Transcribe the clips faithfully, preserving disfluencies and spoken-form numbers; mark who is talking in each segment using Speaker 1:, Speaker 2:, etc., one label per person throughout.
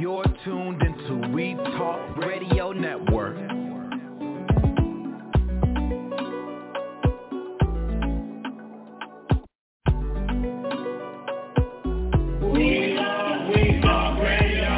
Speaker 1: You're tuned into We Talk Radio Network.
Speaker 2: We Talk, We Talk Radio.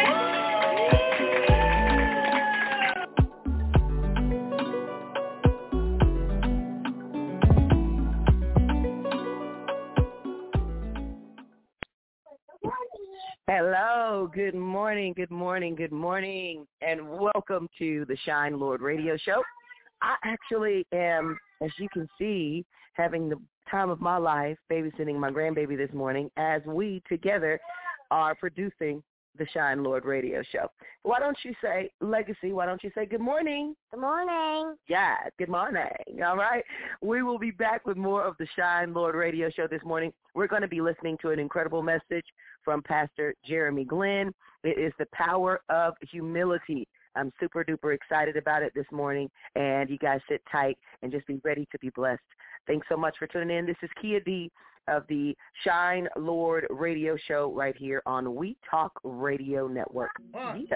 Speaker 3: Hello, good morning, good morning, good morning, and welcome to the Shine Lord Radio Show. I actually am, as you can see, having the time of my life babysitting my grandbaby this morning as we together are producing the Shine Lord Radio Show. Why don't you say, Legacy, why don't you say good morning?
Speaker 4: Good morning.
Speaker 3: Yeah, good morning. All right. We will be back with more of the Shine Lord Radio Show this morning. We're going to be listening to an incredible message from Pastor Jeremy Glenn. It is the power of humility. I'm super duper excited about it this morning, and you guys sit tight and just be ready to be blessed. Thanks so much for tuning in. This is Kia D of the Shine Lord Radio Show right here on We Talk Radio Network. Uh. Yeah.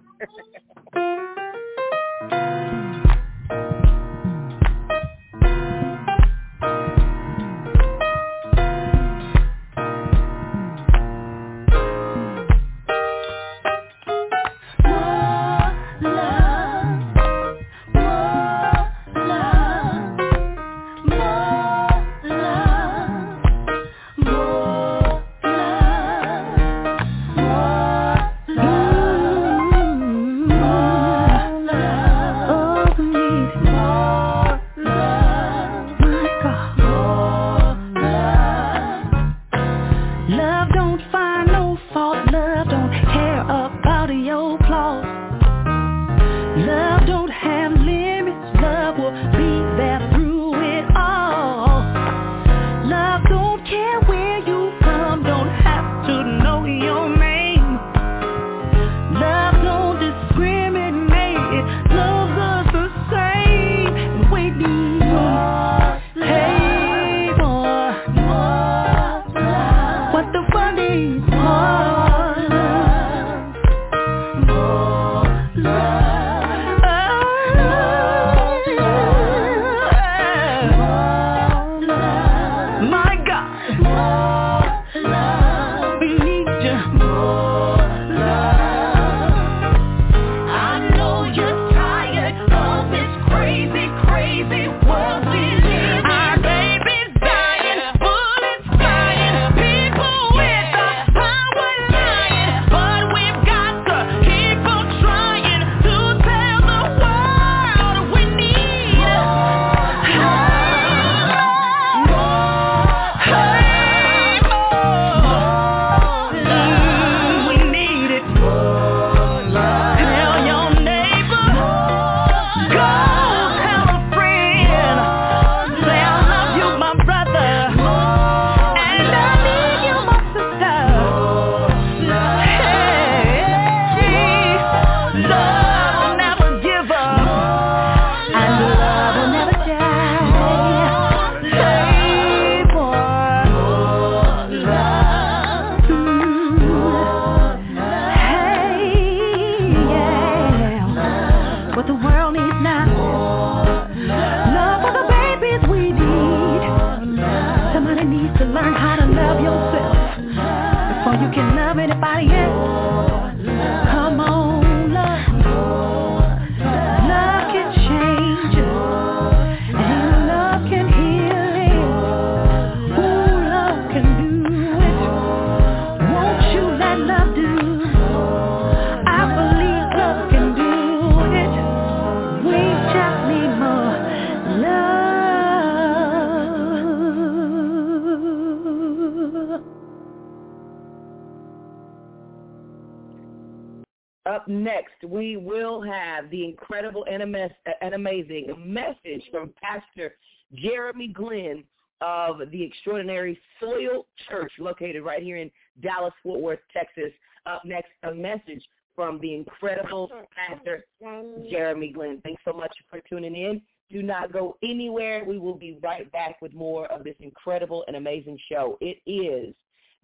Speaker 3: Up next, we will have the incredible and, and amazing message from Pastor Jeremy Glenn of the Extraordinary Soil Church located right here in Dallas, Fort Worth, Texas. Up next, a message from the incredible Pastor Jeremy Glenn. Thanks so much for tuning in. Do not go anywhere. We will be right back with more of this incredible and amazing show. It is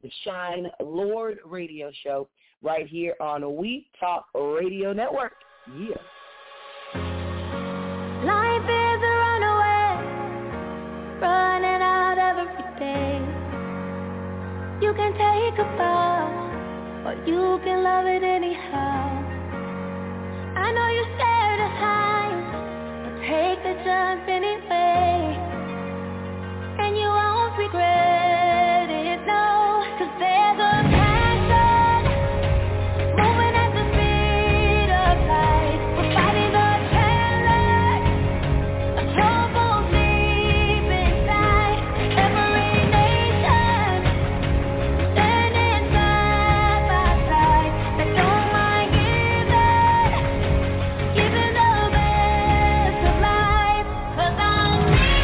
Speaker 3: the Shine Lord Radio Show right here on We Talk Radio Network. Yeah.
Speaker 4: Life is a runaway, running out every day. You can take a bow, or you can love it anyhow. I know you're scared at times, but take the chance anyway, and you won't regret it, no, 'cause there's a passion moving at the speed of light. We're fighting the challenge, a trouble deep inside. Every nation standing side by side, that don't mind giving, giving the best of life. 'Cause I'm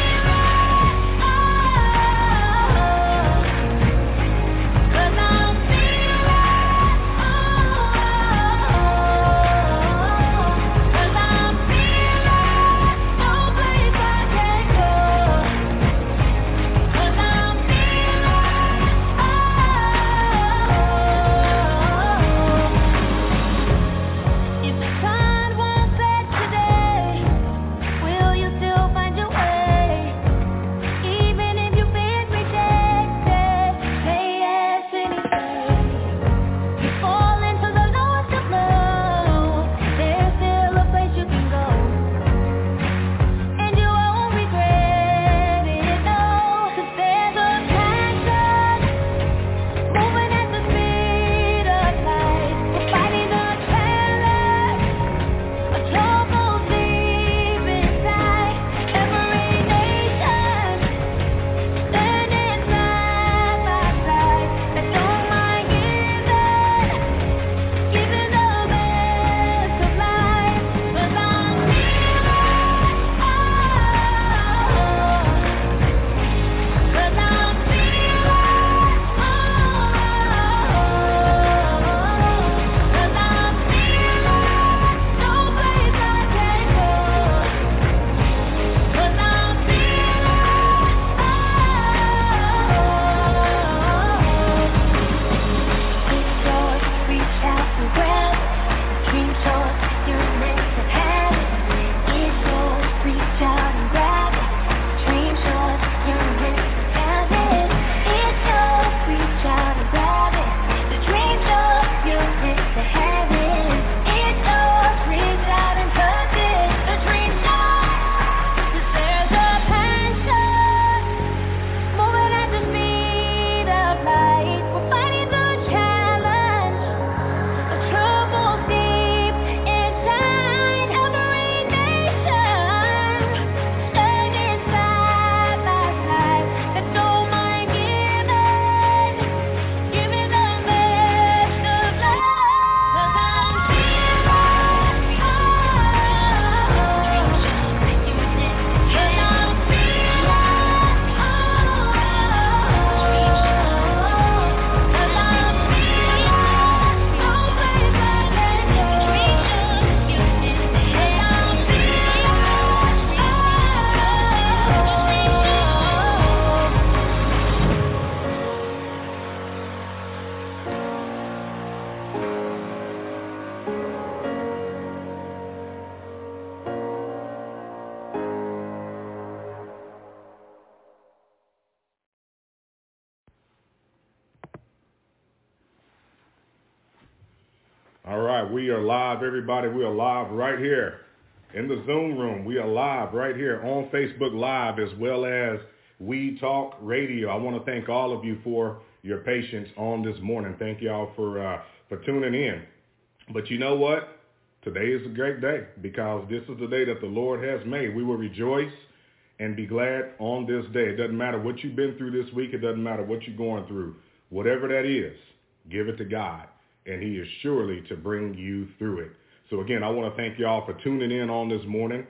Speaker 5: All right, we are live, everybody. We are live right here in the Zoom room. We are live right here on Facebook Live as well as We Talk Radio. I want to thank all of you for your patience on this morning. Thank y'all for uh, for tuning in. But you know what? Today is a great day because this is the day that the Lord has made. We will rejoice and be glad on this day. It doesn't matter what you've been through this week. It doesn't matter what you're going through. Whatever that is, give it to God. And he is surely to bring you through it. So again, I want to thank y'all for tuning in on this morning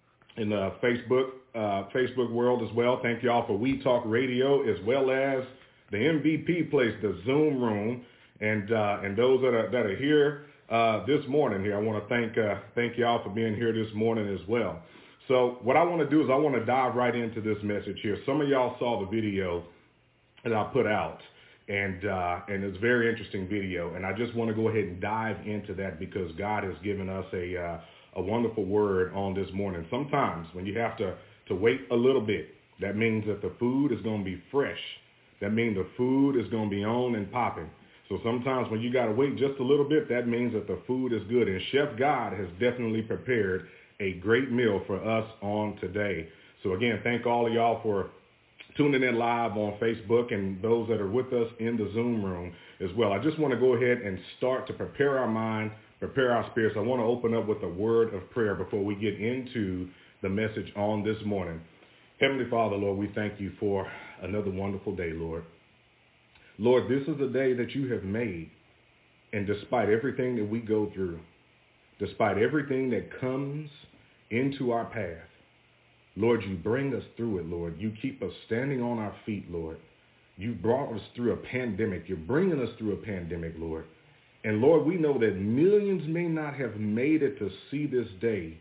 Speaker 5: in the Facebook uh, Facebook world as well. Thank y'all for We Talk Radio as well as the M V P place, the Zoom room, and uh, and those that are that are here uh, this morning. Here, I want to thank uh, thank y'all for being here this morning as well. So what I want to do is I want to dive right into this message here. Some of y'all saw the video that I put out. And uh, and it's a very interesting video. And I just want to go ahead and dive into that because God has given us a uh, a wonderful word on this morning. Sometimes when you have to, to wait a little bit, that means that the food is going to be fresh. That means the food is going to be on and popping. So sometimes when you got to wait just a little bit, that means that the food is good. And Chef God has definitely prepared a great meal for us on today. So again, thank all of y'all for tuning in live on Facebook and those that are with us in the Zoom room as well. I just want to go ahead and start to prepare our mind, prepare our spirits. I want to open up with a word of prayer before we get into the message on this morning. Heavenly Father, Lord, we thank you for another wonderful day, Lord. Lord, this is a day that you have made, and despite everything that we go through, despite everything that comes into our path, Lord, you bring us through it, Lord. You keep us standing on our feet, Lord. You brought us through a pandemic. You're bringing us through a pandemic, Lord. And Lord, we know that millions may not have made it to see this day.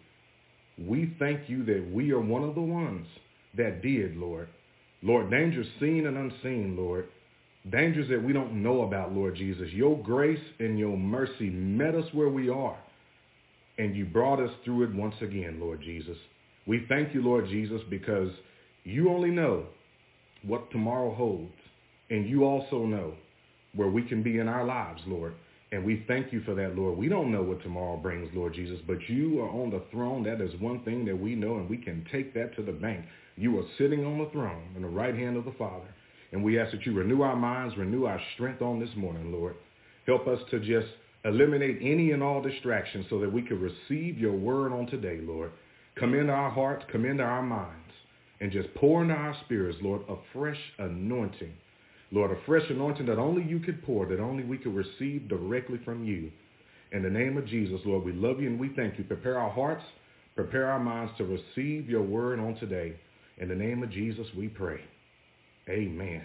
Speaker 5: We thank you that we are one of the ones that did, Lord. Lord, dangers seen and unseen, Lord. Dangers that we don't know about, Lord Jesus. Your grace and your mercy met us where we are, and you brought us through it once again, Lord Jesus. We thank you, Lord Jesus, because you only know what tomorrow holds, and you also know where we can be in our lives, Lord. And we thank you for that, Lord. We don't know what tomorrow brings, Lord Jesus, but you are on the throne. That is one thing that we know, and we can take that to the bank. You are sitting on the throne in the right hand of the Father. And we ask that you renew our minds, renew our strength on this morning, Lord. Help us to just eliminate any and all distractions so that we can receive your word on today, Lord. Come into our hearts, come into our minds, and just pour into our spirits, Lord, a fresh anointing. Lord, a fresh anointing that only you could pour, that only we could receive directly from you. In the name of Jesus, Lord, we love you and we thank you. Prepare our hearts, prepare our minds to receive your word on today. In the name of Jesus, we pray. Amen.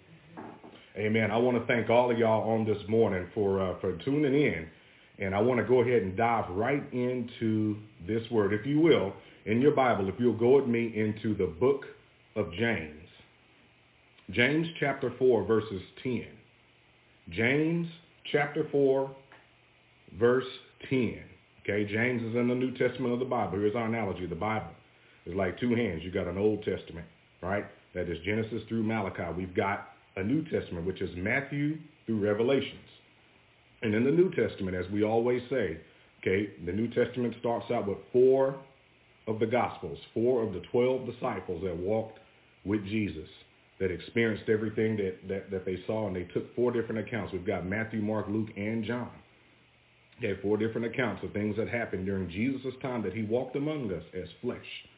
Speaker 5: Amen. I want to thank all of y'all on this morning for uh, for tuning in. And I want to go ahead and dive right into this word. If you will, in your Bible, if you'll go with me into the book of James. James chapter four, verses ten. James chapter four, verse ten. Okay, James is in the New Testament of the Bible. Here's our analogy. The Bible is like two hands. You got an Old Testament, right? That is Genesis through Malachi. We've got a New Testament, which is Matthew through Revelations. And in the New Testament, as we always say, okay, the New Testament starts out with four of the Gospels, four of the twelve disciples that walked with Jesus, that experienced everything that, that, that they saw, and they took four different accounts. We've got Matthew, Mark, Luke, and John. They have four different accounts of things that happened during Jesus' time that he walked among us as flesh,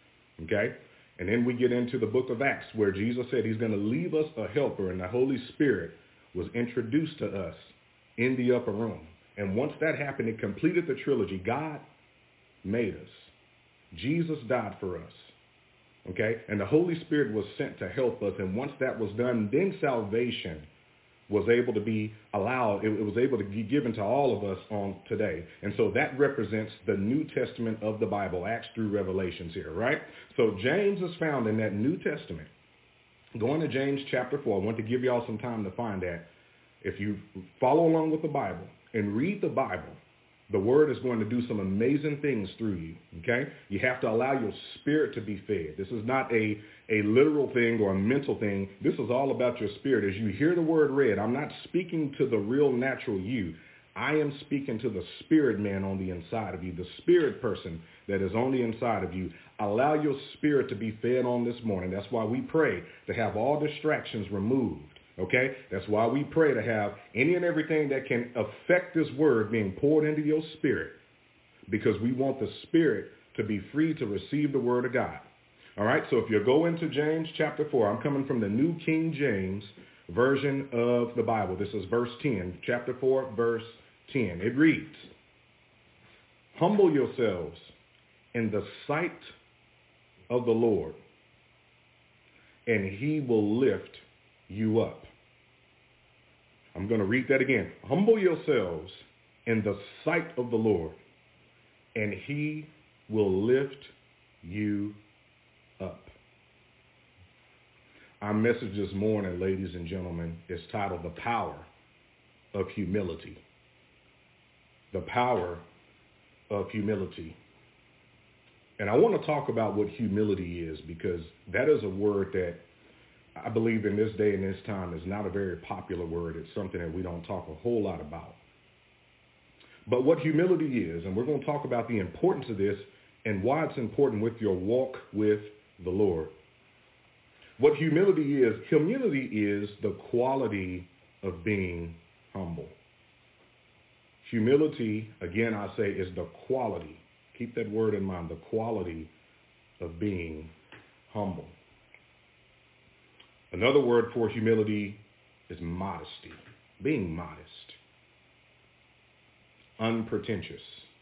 Speaker 5: okay? And then we get into the book of Acts where Jesus said he's going to leave us a helper, and the Holy Spirit was introduced to us in the upper room. And once that happened, it completed the trilogy. God made us. Jesus died for us. Okay? And the Holy Spirit was sent to help us. And once that was done, then salvation was able to be allowed. It, it was able to be given to all of us on today. And so that represents the New Testament of the Bible, Acts through Revelations here, right? So James is found in that New Testament. Going to James chapter four, I want to give you all some time to find that. If you follow along with the Bible and read the Bible, the word is going to do some amazing things through you, okay? You have to allow your spirit to be fed. This is not a, a literal thing or a mental thing. This is all about your spirit. As you hear the word read, I'm not speaking to the real natural you. I am speaking to the spirit man on the inside of you, the spirit person that is on the inside of you. Allow your spirit to be fed on this morning. That's why we pray to have all distractions removed. Okay, that's why we pray to have any and everything that can affect this word being poured into your spirit, because we want the spirit to be free to receive the word of God. All right, so if you go into James chapter four, I'm coming from the New King James Version of the Bible. This is verse ten, chapter four, verse ten. It reads, "Humble yourselves in the sight of the Lord, and he will lift you up." I'm going to read that again. Humble yourselves in the sight of the Lord, and he will lift you up. Our message this morning, ladies and gentlemen, is titled The Power of Humility. The Power of Humility. And I want to talk about what humility is, because that is a word that I believe in this day and this time is not a very popular word. It's something that we don't talk a whole lot about. But what humility is, and we're going to talk about the importance of this and why it's important with your walk with the Lord. What humility is, humility is the quality of being humble. Humility, again, I say, is the quality. Keep that word in mind, the quality of being humble. Another word for humility is modesty, being modest, unpretentious,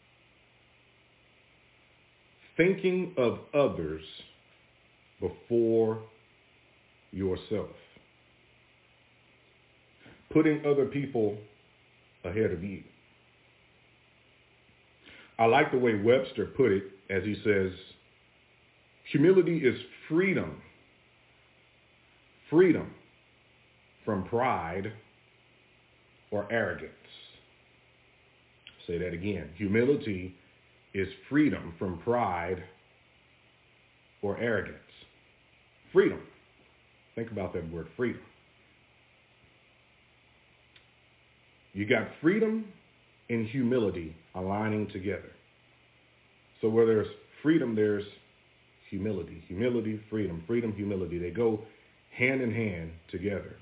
Speaker 5: thinking of others before yourself, putting other people ahead of you. I like the way Webster put it, as he says, humility is freedom, freedom from pride or arrogance. Say that again. Humility is freedom from pride or arrogance. Freedom. Think about that word, freedom. You got freedom and humility aligning together. So where there's freedom, there's humility. Humility, freedom, freedom, humility. They go hand in hand together.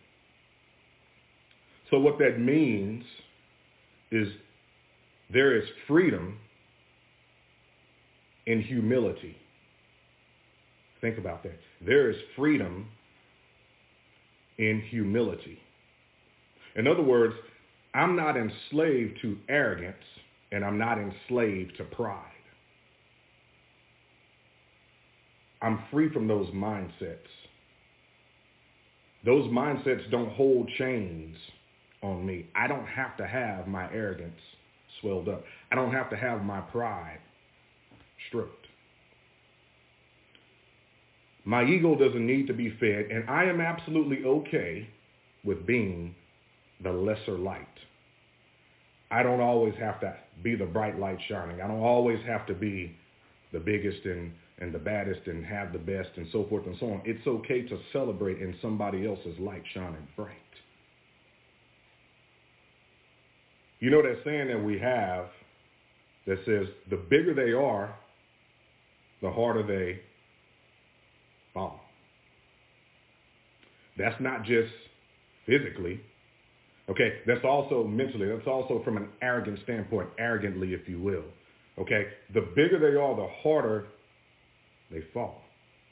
Speaker 5: So what that means is there is freedom in humility. Think about that. There is freedom in humility. In other words, I'm not enslaved to arrogance, and I'm not enslaved to pride. I'm free from those mindsets. Those mindsets don't hold chains on me. I don't have to have my arrogance swelled up. I don't have to have my pride stroked. My ego doesn't need to be fed, and I am absolutely okay with being the lesser light. I don't always have to be the bright light shining. I don't always have to be the biggest and, and the baddest and have the best and so forth and so on. It's okay to celebrate in somebody else's light shining bright. You know that saying that we have that says the bigger they are, the harder they fall. That's not just physically. Okay, that's also mentally. That's also from an arrogant standpoint, arrogantly, if you will. Okay, the bigger they are, the harder they fall.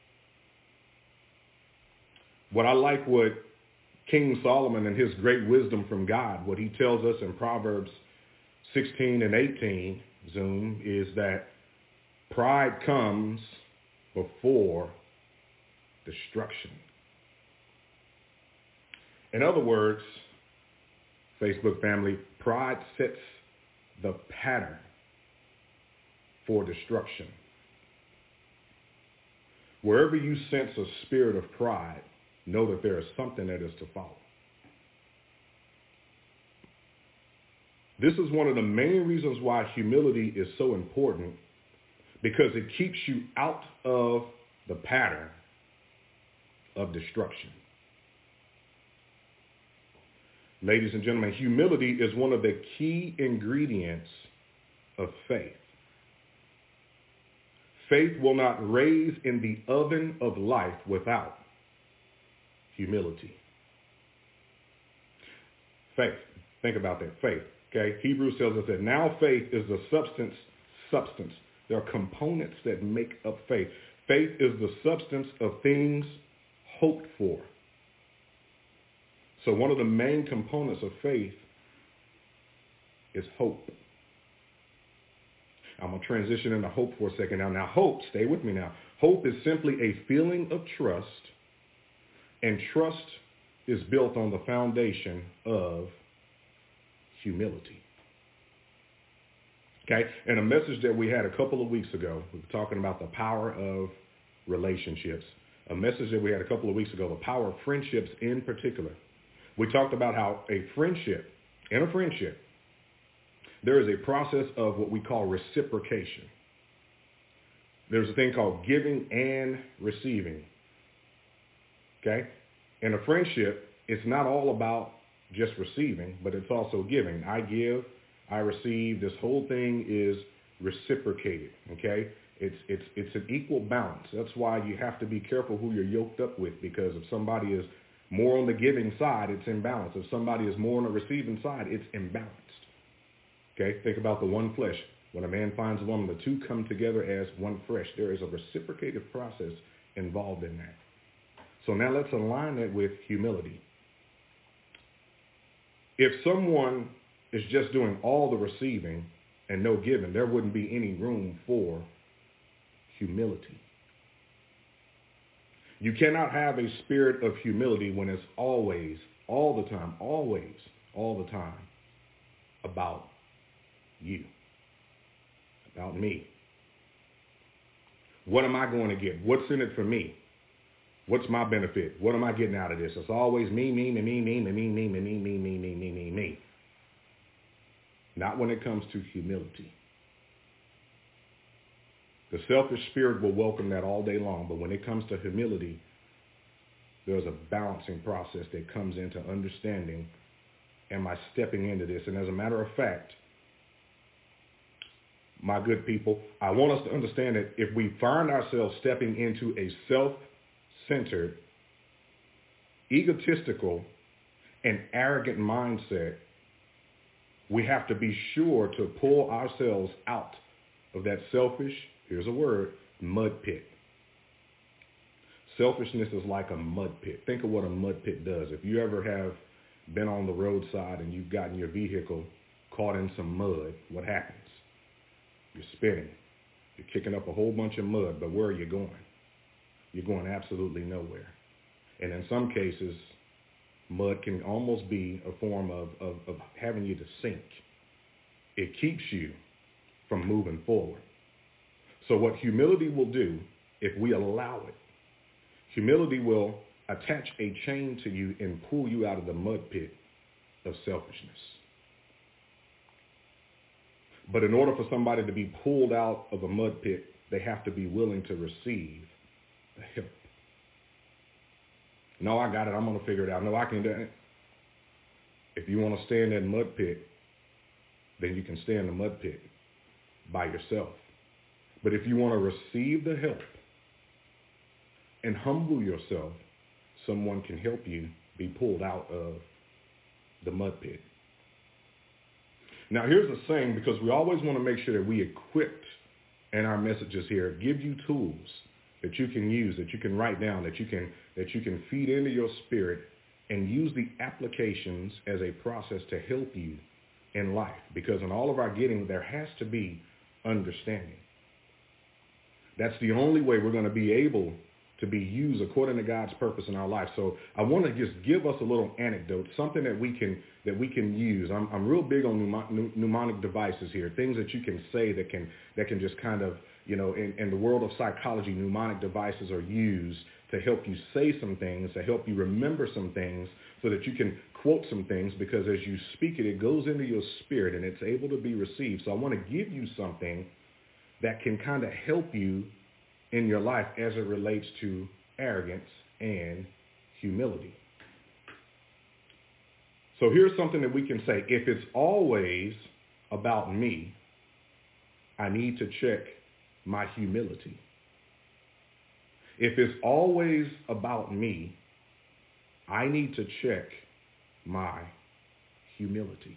Speaker 5: What I like what King Solomon and his great wisdom from God, what he tells us in Proverbs sixteen and eighteen, Zoom, is that pride comes before destruction. In other words, Facebook family, pride sets the pattern for destruction. Wherever you sense a spirit of pride, know that there is something that is to follow. This is one of the main reasons why humility is so important, because it keeps you out of the pattern of destruction. Ladies and gentlemen, humility is one of the key ingredients of faith. Faith will not raise in the oven of life without humility. Faith. Think about that. Faith. Okay. Hebrews tells us that now faith is the substance, substance. There are components that make up faith. Faith is the substance of things hoped for. So one of the main components of faith is hope. I'm going to transition into hope for a second now. Now, hope, stay with me now. Hope is simply a feeling of trust, and trust is built on the foundation of humility. Okay? And a message that we had a couple of weeks ago, we were talking about the power of relationships. a message that we had a couple of weeks ago, the power of friendships in particular. We talked about how a friendship, in a friendship, there is a process of what we call reciprocation. There's a thing called giving and receiving. Okay? In a friendship, it's not all about just receiving, but it's also giving. I give, I receive. This whole thing is reciprocated. Okay? It's it's it's an equal balance. That's why you have to be careful who you're yoked up with, because if somebody is more on the giving side, it's imbalanced. If somebody is more on the receiving side, it's imbalanced. Okay? Think about the one flesh. When a man finds a woman, the two come together as one flesh. There is a reciprocative process involved in that. So now let's align that with humility. If someone is just doing all the receiving and no giving, there wouldn't be any room for humility. You cannot have a spirit of humility when it's always, all the time, always, all the time about you, about me. What am I going to get? What's in it for me? What's my benefit? What am I getting out of this? It's always me, me, me, me, me, me, me, me, me, me, me, me, me, me, me, me. Not when it comes to humility. The selfish spirit will welcome that all day long, but when it comes to humility, there's a balancing process that comes into understanding, am I stepping into this? And as a matter of fact, my good people, I want us to understand that if we find ourselves stepping into a self-centered, egotistical, and arrogant mindset, we have to be sure to pull ourselves out of that selfish, here's a word, mud pit. Selfishness is like a mud pit. Think of what a mud pit does. If you ever have been on the roadside and you've gotten your vehicle caught in some mud, what happens? You're spinning. You're kicking up a whole bunch of mud, but where are you going? You're going absolutely nowhere. And in some cases, mud can almost be a form of, of, of having you to sink. It keeps you from moving forward. So what humility will do, if we allow it, humility will attach a chain to you and pull you out of the mud pit of selfishness. But in order for somebody to be pulled out of a mud pit, they have to be willing to receive the help. No, I got it. I'm going to figure it out. No, I can do it. If you want to stay in that mud pit, then you can stay in the mud pit by yourself. But if you want to receive the help and humble yourself, someone can help you be pulled out of the mud pit. Now, here's the saying, because we always want to make sure that we equipped in our messages here, give you tools that you can use, that you can write down, that you can that you can feed into your spirit and use the applications as a process to help you in life. Because in all of our getting, there has to be understanding. That's the only way we're going to be able to be used according to God's purpose in our life. So I want to just give us a little anecdote, something that we can that we can use. I'm I'm real big on mnemonic, mnemonic devices here, things that you can say that can that can just kind of, you know, in, in the world of psychology, mnemonic devices are used to help you say some things, to help you remember some things, so that you can quote some things, because as you speak it, it goes into your spirit and it's able to be received. So I want to give you something that can kind of help you in your life as it relates to arrogance and humility. So here's something that we can say. If it's always about me, I need to check my humility. If it's always about me, I need to check my humility.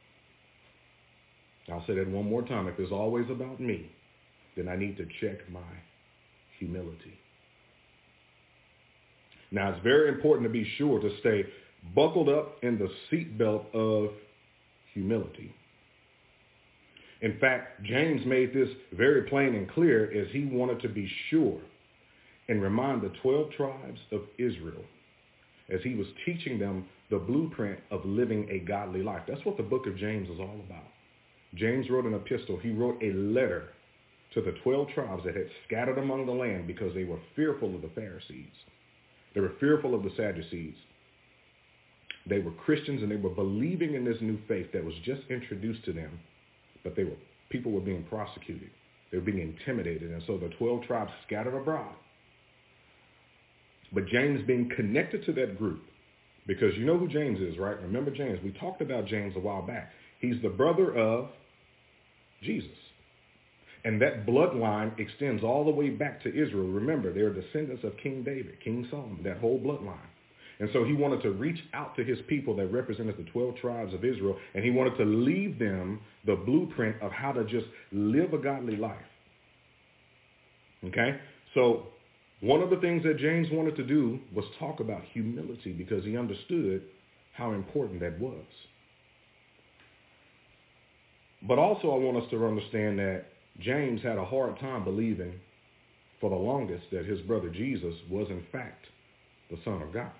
Speaker 5: I'll say that one more time. If it's always about me, then I need to check my humility. Now, it's very important to be sure to stay buckled up in the seatbelt of humility. In fact, James made this very plain and clear, as he wanted to be sure and remind the twelve tribes of Israel, as he was teaching them the blueprint of living a godly life. That's what the book of James is all about. James wrote an epistle. He wrote a letter to the twelve tribes that had scattered among the land because they were fearful of the Pharisees. They were fearful of the Sadducees. They were Christians and they were believing in this new faith that was just introduced to them, but they were people were being prosecuted. They were being intimidated, and so the twelve tribes scattered abroad. But James being connected to that group, because you know who James is, right? Remember James. We talked about James a while back. He's the brother of Jesus. And that bloodline extends all the way back to Israel. Remember, they're descendants of King David, King Solomon, that whole bloodline. And so he wanted to reach out to his people that represented the twelve tribes of Israel, and he wanted to leave them the blueprint of how to just live a godly life. Okay? So one of the things that James wanted to do was talk about humility because he understood how important that was. But also I want us to understand that James had a hard time believing for the longest that his brother Jesus was in fact the Son of God.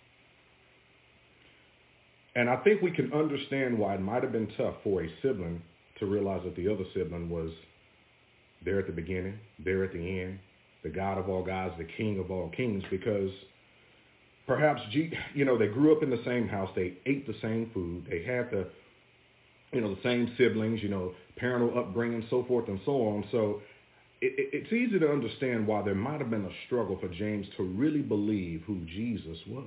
Speaker 5: And I think we can understand why it might have been tough for a sibling to realize that the other sibling was there at the beginning, there at the end, the God of all gods, the King of all kings, because perhaps, you know, they grew up in the same house, they ate the same food, they had the, you know, the same siblings, you know, parental upbringing, so forth and so on. So it, it, it's easy to understand why there might have been a struggle for James to really believe who Jesus was.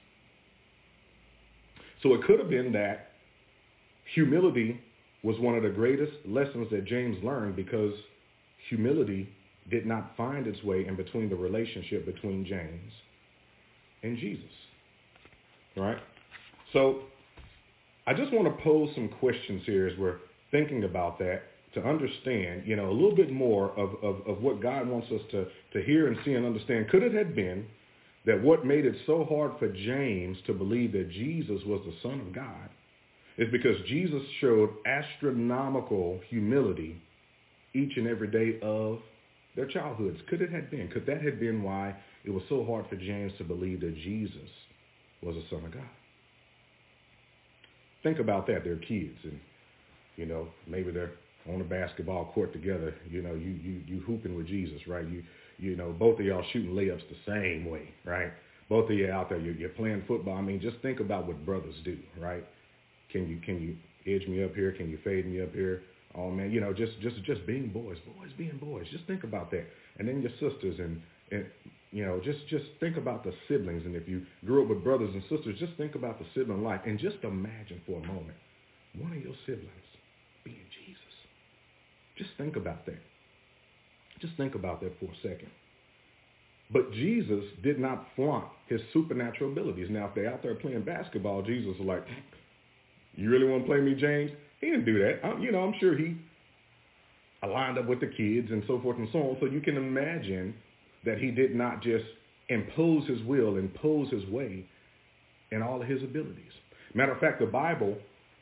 Speaker 5: So it could have been that humility was one of the greatest lessons that James learned because humility did not find its way in between the relationship between James and Jesus. All right? So I just want to pose some questions here as we're thinking about that to understand, you know, a little bit more of, of, of what God wants us to, to hear and see and understand. Could it have been that what made it so hard for James to believe that Jesus was the Son of God is because Jesus showed astronomical humility each and every day of their childhoods? Could it have been? Could that have been why it was so hard for James to believe that Jesus was the Son of God? Think about that. They're kids and, you know, maybe they're on a basketball court together. You know, you, you, you hooping with Jesus, right? You, you know, both of y'all shooting layups the same way, right? Both of you out there, you're, you're playing football. I mean, just think about what brothers do, right? Can you, can you edge me up here? Can you fade me up here? Oh man, you know, just, just, just being boys, boys being boys. Just think about that. And then your sisters and, and, you know, just, just think about the siblings. And if you grew up with brothers and sisters, just think about the sibling life and just imagine for a moment one of your siblings being Jesus. Just think about that. Just think about that for a second. But Jesus did not flaunt his supernatural abilities. Now, if they're out there playing basketball, Jesus was like, you really want to play me, James? He didn't do that. I, you know, I'm sure he aligned up with the kids and so forth and so on. So you can imagine that he did not just impose his will, impose his way in all of his abilities. Matter of fact, the Bible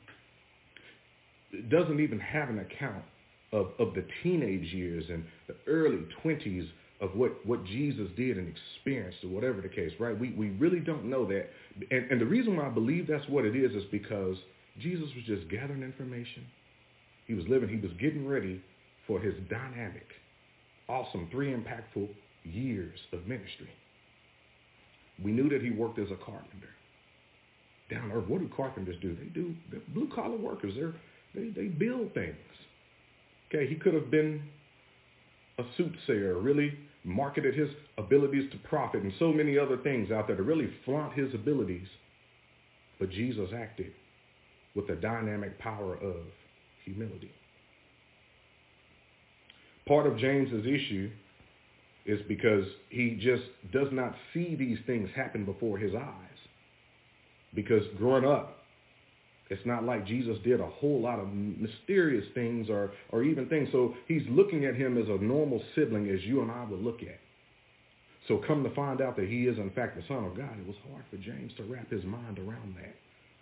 Speaker 5: doesn't even have an account of, of the teenage years and the early twenties of what, what Jesus did and experienced or whatever the case, right? We we really don't know that. And, and the reason why I believe that's what it is is because Jesus was just gathering information. He was living, he was getting ready for his dynamic, awesome, three impactful years of ministry. We knew that he worked as a carpenter. Down on earth, what do carpenters do? They do, they're blue-collar workers. They're, they they build things. Okay, he could have been a soothsayer, really marketed his abilities to profit and so many other things out there to really flaunt his abilities. But Jesus acted with the dynamic power of humility. Part of James's issue is because he just does not see these things happen before his eyes. Because growing up, it's not like Jesus did a whole lot of mysterious things or, or even things. So he's looking at him as a normal sibling as you and I would look at. So come to find out that he is in fact the Son of God, it was hard for James to wrap his mind around that.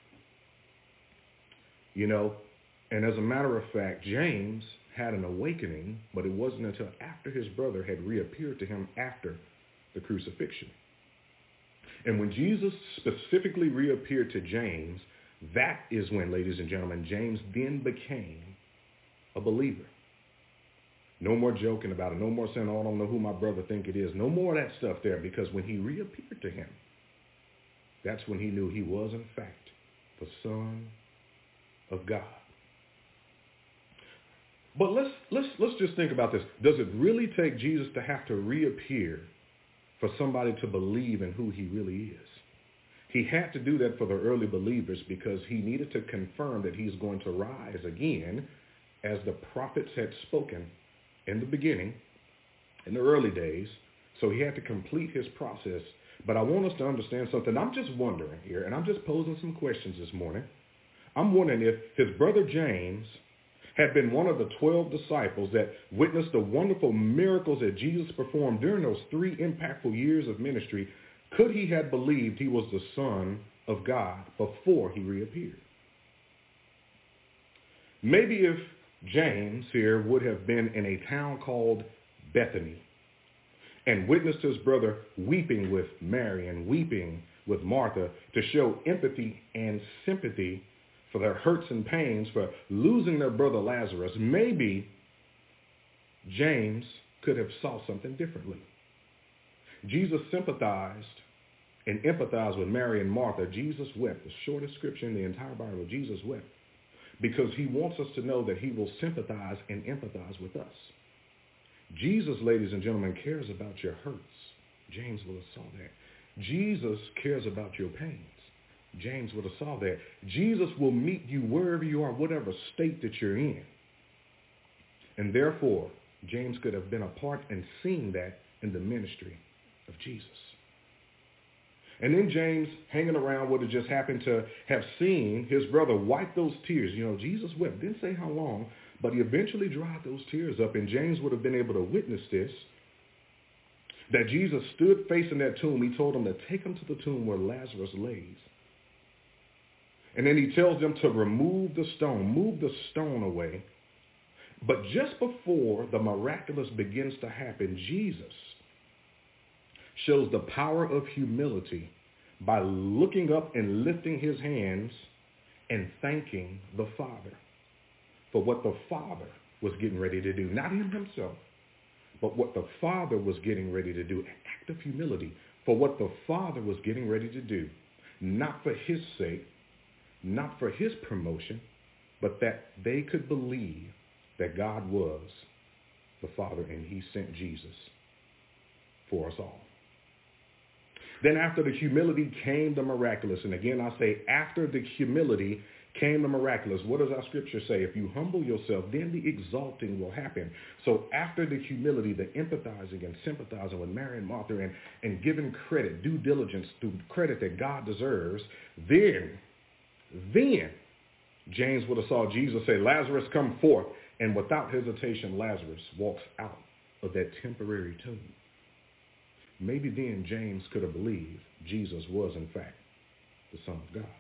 Speaker 5: You know, and as a matter of fact, James had an awakening, but it wasn't until after his brother had reappeared to him after the crucifixion. And when Jesus specifically reappeared to James, that is when, ladies and gentlemen, James then became a believer. No more joking about it. No more saying, oh, I don't know who my brother think it is. No more of that stuff there, because when he reappeared to him, that's when he knew he was, in fact, the Son of God. But let's let's let's just think about this. Does it really take Jesus to have to reappear for somebody to believe in who he really is? He had to do that for the early believers because he needed to confirm that he's going to rise again, as the prophets had spoken in the beginning, in the early days. So he had to complete his process. But I want us to understand something. I'm just wondering here, and I'm just posing some questions this morning. I'm wondering if his brother James had been one of the twelve disciples that witnessed the wonderful miracles that Jesus performed during those three impactful years of ministry. Could he have believed he was the Son of God before he reappeared? Maybe if James here would have been in a town called Bethany and witnessed his brother weeping with Mary and weeping with Martha to show empathy and sympathy for their hurts and pains for losing their brother Lazarus, maybe James could have saw something differently. Jesus sympathized and empathized with Mary and Martha. Jesus wept. The shortest scripture in the entire Bible, Jesus wept, because he wants us to know that he will sympathize and empathize with us. Jesus, ladies and gentlemen, cares about your hurts. James would have saw that. Jesus cares about your pains. James would have saw that. Jesus will meet you wherever you are, whatever state that you're in. And therefore, James could have been a part and seen that in the ministry of Jesus. And then James, hanging around, would have just happened to have seen his brother wipe those tears. You know, Jesus wept. Didn't say how long, but he eventually dried those tears up. And James would have been able to witness this, that Jesus stood facing that tomb. He told him to take him to the tomb where Lazarus lays. And then he tells them to remove the stone, move the stone away. But just before the miraculous begins to happen, Jesus shows the power of humility by looking up and lifting his hands and thanking the Father for what the Father was getting ready to do. Not him himself, but what the Father was getting ready to do. An act of humility for what the Father was getting ready to do. Not for his sake, not for his promotion, but that they could believe that God was the Father and he sent Jesus for us all. Then after the humility came the miraculous. And again, I say after the humility came the miraculous. What does our scripture say? If you humble yourself, then the exalting will happen. So after the humility, the empathizing and sympathizing with Mary and Martha and, and giving credit, due diligence, to credit that God deserves, then, then James would have saw Jesus say, Lazarus, come forth. And without hesitation, Lazarus walks out of that temporary tomb. Maybe then James could have believed Jesus was, in fact, the Son of God.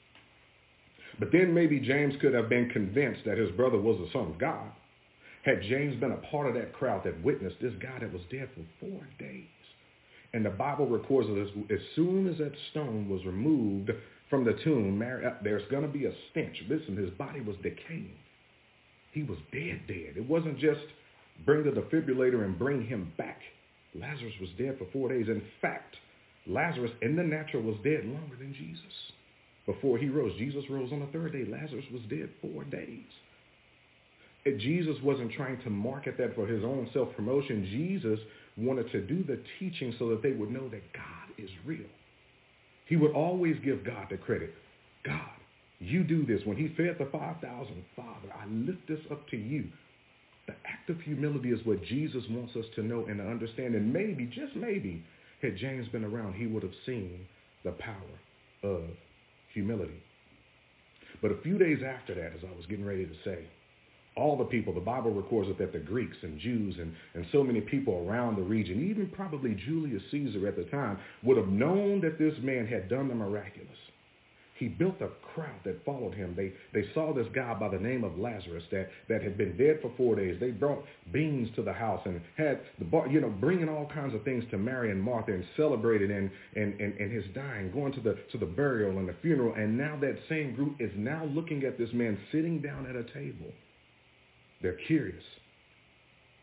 Speaker 5: But then maybe James could have been convinced that his brother was the Son of God had James been a part of that crowd that witnessed this guy that was dead for four days. And the Bible records that as soon as that stone was removed from the tomb, there's going to be a stench. Listen, his body was decaying. He was dead, dead. It wasn't just bring the defibrillator and bring him back. Lazarus was dead for four days. In fact, Lazarus in the natural was dead longer than Jesus. Before he rose, Jesus rose on the third day. Lazarus was dead four days. And Jesus wasn't trying to market that for his own self-promotion. Jesus wanted to do the teaching so that they would know that God is real. He would always give God the credit. God, you do this. When he fed the five thousand, Father, I lift this up to you. The act of humility is what Jesus wants us to know and to understand. And maybe, just maybe, had James been around, he would have seen the power of humility. But a few days after that, as I was getting ready to say, all the people, the Bible records it that the Greeks and Jews and, and so many people around the region, even probably Julius Caesar at the time, would have known that this man had done the miraculous. He built a crowd that followed him. They they saw this guy by the name of Lazarus that, that had been dead for four days. They brought beans to the house and had the bar, you know, bringing all kinds of things to Mary and Martha and celebrated in, in, in, in his dying, going to the to the burial and the funeral. And now that same group is now looking at this man sitting down at a table. They're curious.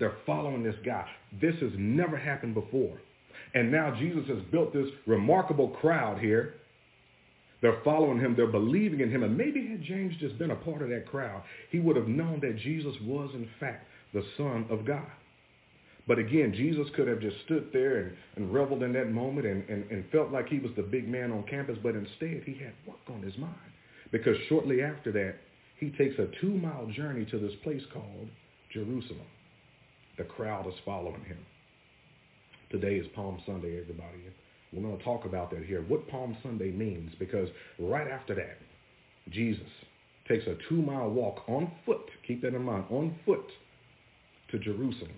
Speaker 5: They're following this guy. This has never happened before. And now Jesus has built this remarkable crowd here. They're following him. They're believing in him. And maybe had James just been a part of that crowd, he would have known that Jesus was, in fact, the Son of God. But again, Jesus could have just stood there and, and reveled in that moment and, and, and felt like he was the big man on campus. But instead, he had work on his mind. Because shortly after that, he takes a two-mile journey to this place called Jerusalem. The crowd is following him. Today is Palm Sunday, everybody. We're going to talk about that here, what Palm Sunday means, because right after that, Jesus takes a two-mile walk on foot, keep that in mind, on foot to Jerusalem.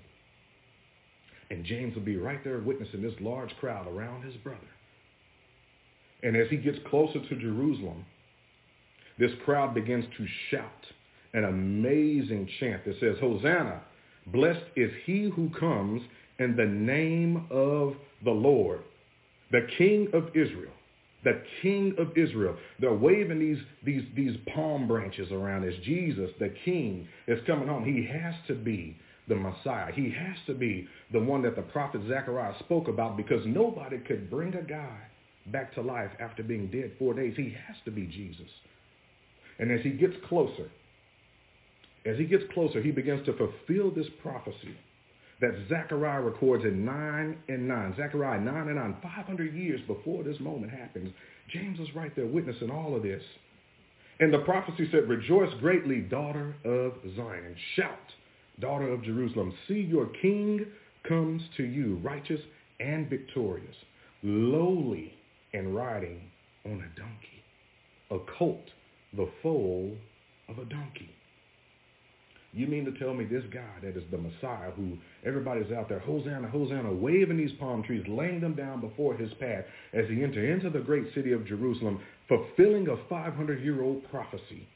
Speaker 5: And James will be right there witnessing this large crowd around his brother. And as he gets closer to Jerusalem, this crowd begins to shout an amazing chant that says, Hosanna, blessed is he who comes in the name of the Lord, the King of Israel, the King of Israel. They're waving these, these, these palm branches around as Jesus, the King, is coming home. He has to be the Messiah. He has to be the one that the prophet Zechariah spoke about, because nobody could bring a guy back to life after being dead four days. He has to be Jesus. And as he gets closer, as he gets closer, he begins to fulfill this prophecy that Zechariah records in nine and nine. Zechariah nine and nine, five hundred years before this moment happens. James is right there witnessing all of this. And the prophecy said, rejoice greatly, daughter of Zion. Shout, daughter of Jerusalem. See, your king comes to you, righteous and victorious, lowly and riding on a donkey, a colt, the foal of a donkey. You mean to tell me this guy that is the Messiah, who everybody's out there, Hosanna, Hosanna, waving these palm trees, laying them down before his path as he enters into the great city of Jerusalem, fulfilling a five hundred year old prophecy,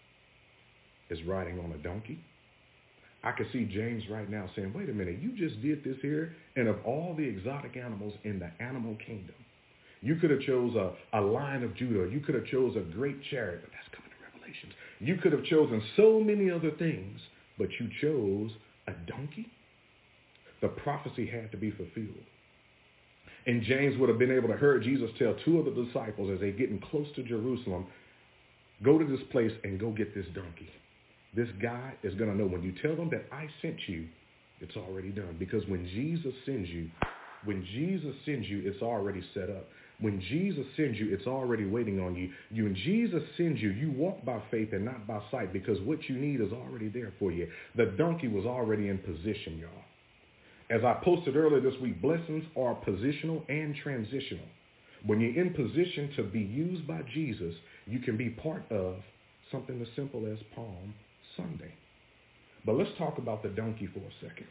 Speaker 5: is riding on a donkey? I can see James right now saying, wait a minute, you just did this here, and of all the exotic animals in the animal kingdom, you could have chose a, a lion of Judah. You could have chose a great chariot, but that's coming to Revelations. You could have chosen so many other things, but you chose a donkey? The prophecy had to be fulfilled. And James would have been able to hear Jesus tell two of the disciples as they're getting close to Jerusalem, go to this place and go get this donkey. This guy is going to know when you tell them that I sent you, it's already done. Because when Jesus sends you, when Jesus sends you, it's already set up. When Jesus sends you, it's already waiting on you. You when Jesus sends you, you walk by faith and not by sight, because what you need is already there for you. The donkey was already in position, y'all. As I posted earlier this week, blessings are positional and transitional. When you're in position to be used by Jesus, you can be part of something as simple as Palm Sunday. But let's talk about the donkey for a second.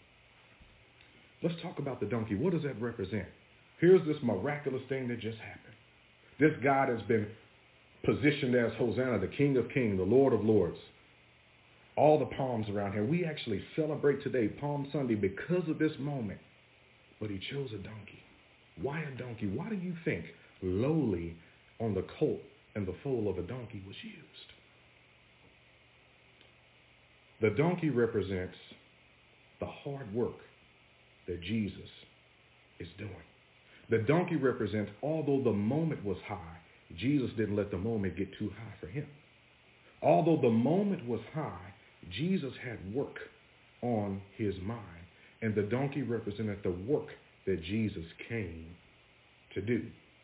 Speaker 5: Let's talk about the donkey. What does that represent? Here's this miraculous thing that just happened. This God has been positioned as Hosanna, the King of Kings, the Lord of Lords. All the palms around here. We actually celebrate today, Palm Sunday, because of this moment. But he chose a donkey. Why a donkey? Why do you think lowly on the colt and the foal of a donkey was used? The donkey represents the hard work that Jesus is doing. The donkey represents, although the moment was high, Jesus didn't let the moment get too high for him. Although the moment was high, Jesus had work on his mind. And the donkey represented the work that Jesus came to do.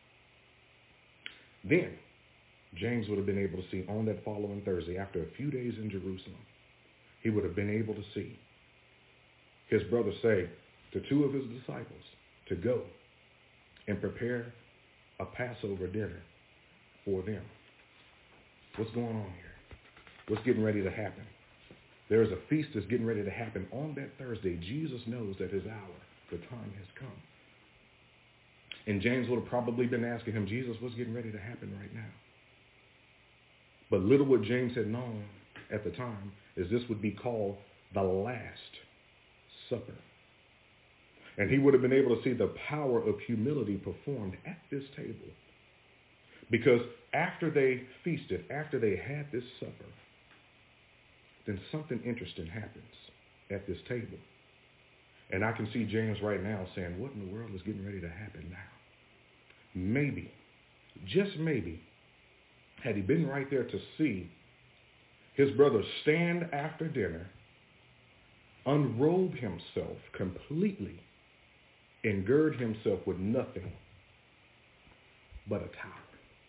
Speaker 5: Then, James would have been able to see on that following Thursday, after a few days in Jerusalem, he would have been able to see his brother say to two of his disciples to go and prepare a Passover dinner for them. What's going on here? What's getting ready to happen? There is a feast that's getting ready to happen on that Thursday. Jesus knows that his hour, the time has come. And James would have probably been asking him, Jesus, what's getting ready to happen right now? But little what James had known at the time is this would be called the Last Supper. And he would have been able to see the power of humility performed at this table. Because after they feasted, after they had this supper, then something interesting happens at this table. And I can see James right now saying, what in the world is getting ready to happen now? Maybe, just maybe, had he been right there to see his brother stand after dinner, unrobe himself completely, and gird himself with nothing but a towel.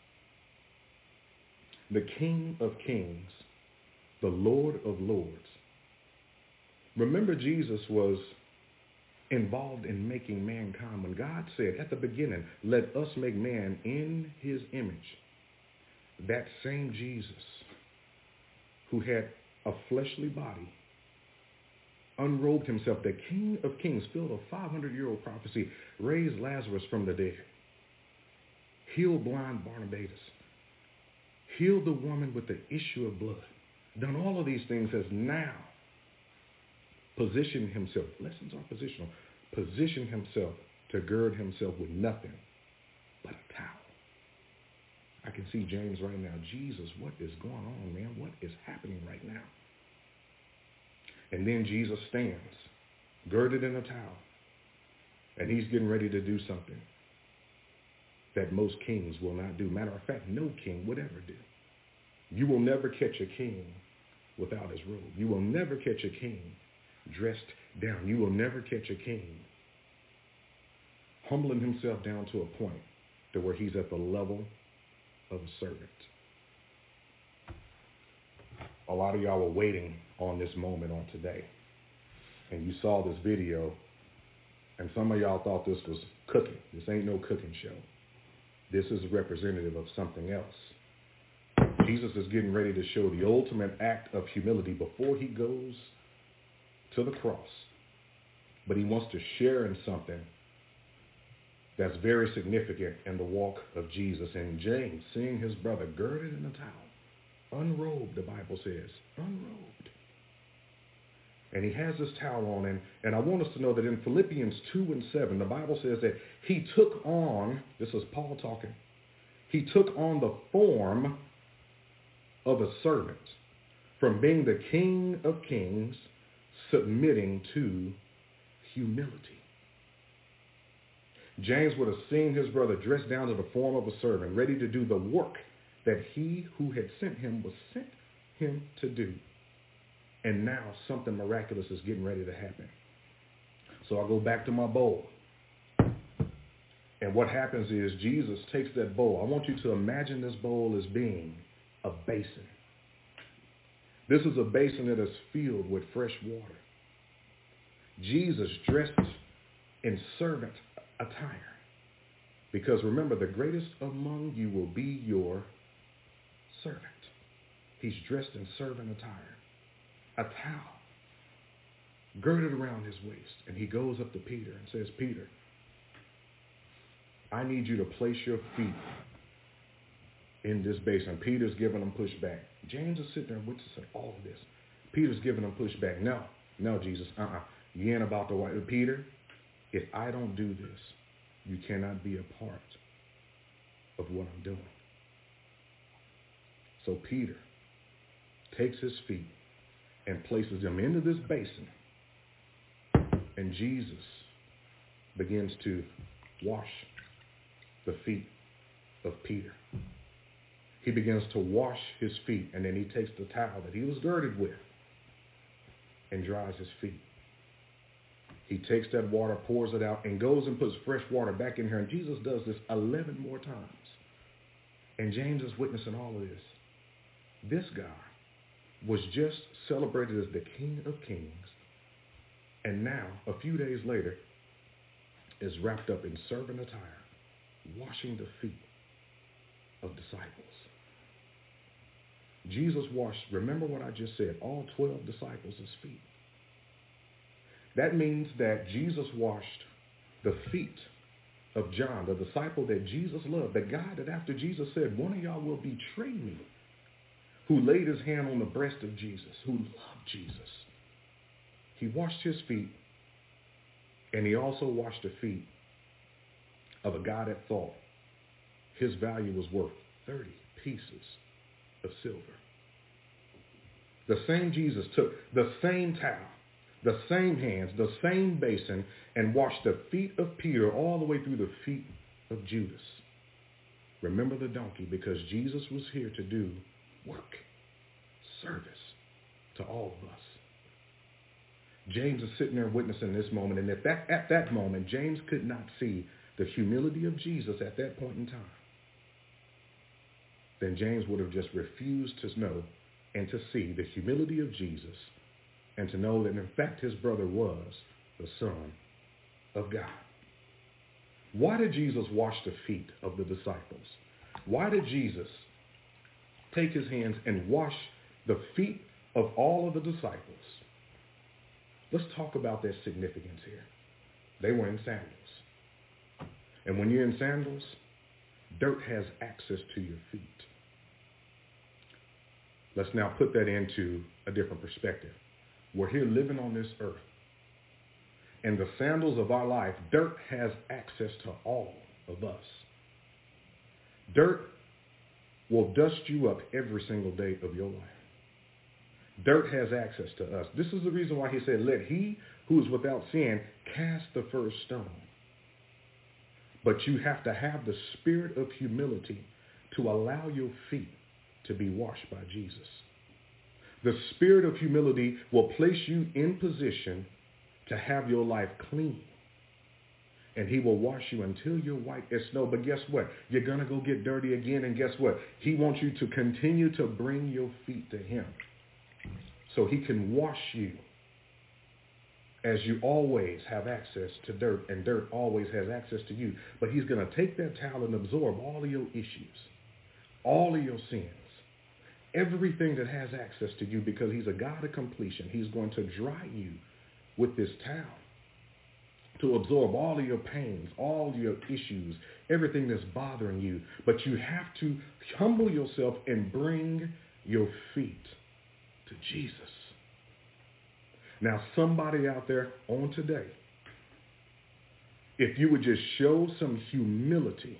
Speaker 5: The King of Kings, the Lord of Lords. Remember, Jesus was involved in making mankind. When God said at the beginning, let us make man in his image, that same Jesus who had a fleshly body unrobed himself, the King of Kings, filled a five hundred year old prophecy, raised Lazarus from the dead, healed blind Barnabas, healed the woman with the issue of blood, done all of these things, has now positioned himself, lessons are positional, positioned himself to gird himself with nothing but a towel. I can see James right now. Jesus, what is going on, man? What is happening right now? And then Jesus stands, girded in a towel, and he's getting ready to do something that most kings will not do. Matter of fact, no king would ever do. You will never catch a king without his robe. You will never catch a king dressed down. You will never catch a king humbling himself down to a point to where he's at the level of a servant. A lot of y'all were waiting on this moment on today, and you saw this video, and some of y'all thought this was cooking. This ain't no cooking show. This is representative of something else. Jesus is getting ready to show the ultimate act of humility before he goes to the cross. But he wants to share in something that's very significant in the walk of Jesus. And James, seeing his brother girded in a towel, unrobed, the Bible says, unrobed. And he has this towel on, and, and I want us to know that in Philippians two and seven, the Bible says that he took on, this is Paul talking, he took on the form of a servant, from being the King of Kings, submitting to humility. James would have seen his brother dressed down to the form of a servant, ready to do the work that he who had sent him was sent him to do. And now something miraculous is getting ready to happen. So I go back to my bowl. And what happens is Jesus takes that bowl. I want you to imagine this bowl as being a basin. This is a basin that is filled with fresh water. Jesus dressed in servant attire. Because remember, the greatest among you will be your servant. He's dressed in servant attire. A towel girded around his waist. And he goes up to Peter and says, Peter, I need you to place your feet in this basin. Peter's giving him pushback. James is sitting there witnessing all of this. Peter's giving him pushback. No, no, Jesus, uh-uh. You ain't about to wipe. Peter, if I don't do this, you cannot be a part of what I'm doing. So Peter takes his feet and places them into this basin. And Jesus begins to wash the feet of Peter. He begins to wash his feet, and then he takes the towel that he was girded with and dries his feet. He takes that water, pours it out, and goes and puts fresh water back in here. And Jesus does this eleven more times. And James is witnessing all of this. This guy was just celebrated as the King of Kings, and now, a few days later, is wrapped up in servant attire, washing the feet of disciples. Jesus washed, remember what I just said, all twelve disciples' feet. That means that Jesus washed the feet of John, the disciple that Jesus loved, the guy that after Jesus said, one of y'all will betray me, who laid his hand on the breast of Jesus, who loved Jesus. He washed his feet, and he also washed the feet of a guy that thought his value was worth thirty pieces of silver. The same Jesus took the same towel, the same hands, the same basin, and washed the feet of Peter all the way through the feet of Judas. Remember the donkey, because Jesus was here to do work, service to all of us. James is sitting there witnessing this moment, and if that, at that moment, James could not see the humility of Jesus at that point in time, then James would have just refused to know and to see the humility of Jesus and to know that, in fact, his brother was the Son of God. Why did Jesus wash the feet of the disciples? Why did Jesus take his hands and wash the feet of all of the disciples? Let's talk about their significance here. They were in sandals. And when you're in sandals, dirt has access to your feet. Let's now put that into a different perspective. We're here living on this earth. And the sandals of our life, dirt has access to all of us. Dirt will dust you up every single day of your life. Dirt has access to us. This is the reason why he said, let he who is without sin cast the first stone. But you have to have the spirit of humility to allow your feet to be washed by Jesus. The spirit of humility will place you in position to have your life clean. And he will wash you until you're white as snow. But guess what? You're going to go get dirty again. And guess what? He wants you to continue to bring your feet to him so he can wash you, as you always have access to dirt, and dirt always has access to you. But he's going to take that towel and absorb all of your issues, all of your sins, everything that has access to you, because he's a God of completion. He's going to dry you with this towel to absorb all of your pains, all your issues, everything that's bothering you. But you have to humble yourself and bring your feet to Jesus. Now, somebody out there on today, if you would just show some humility,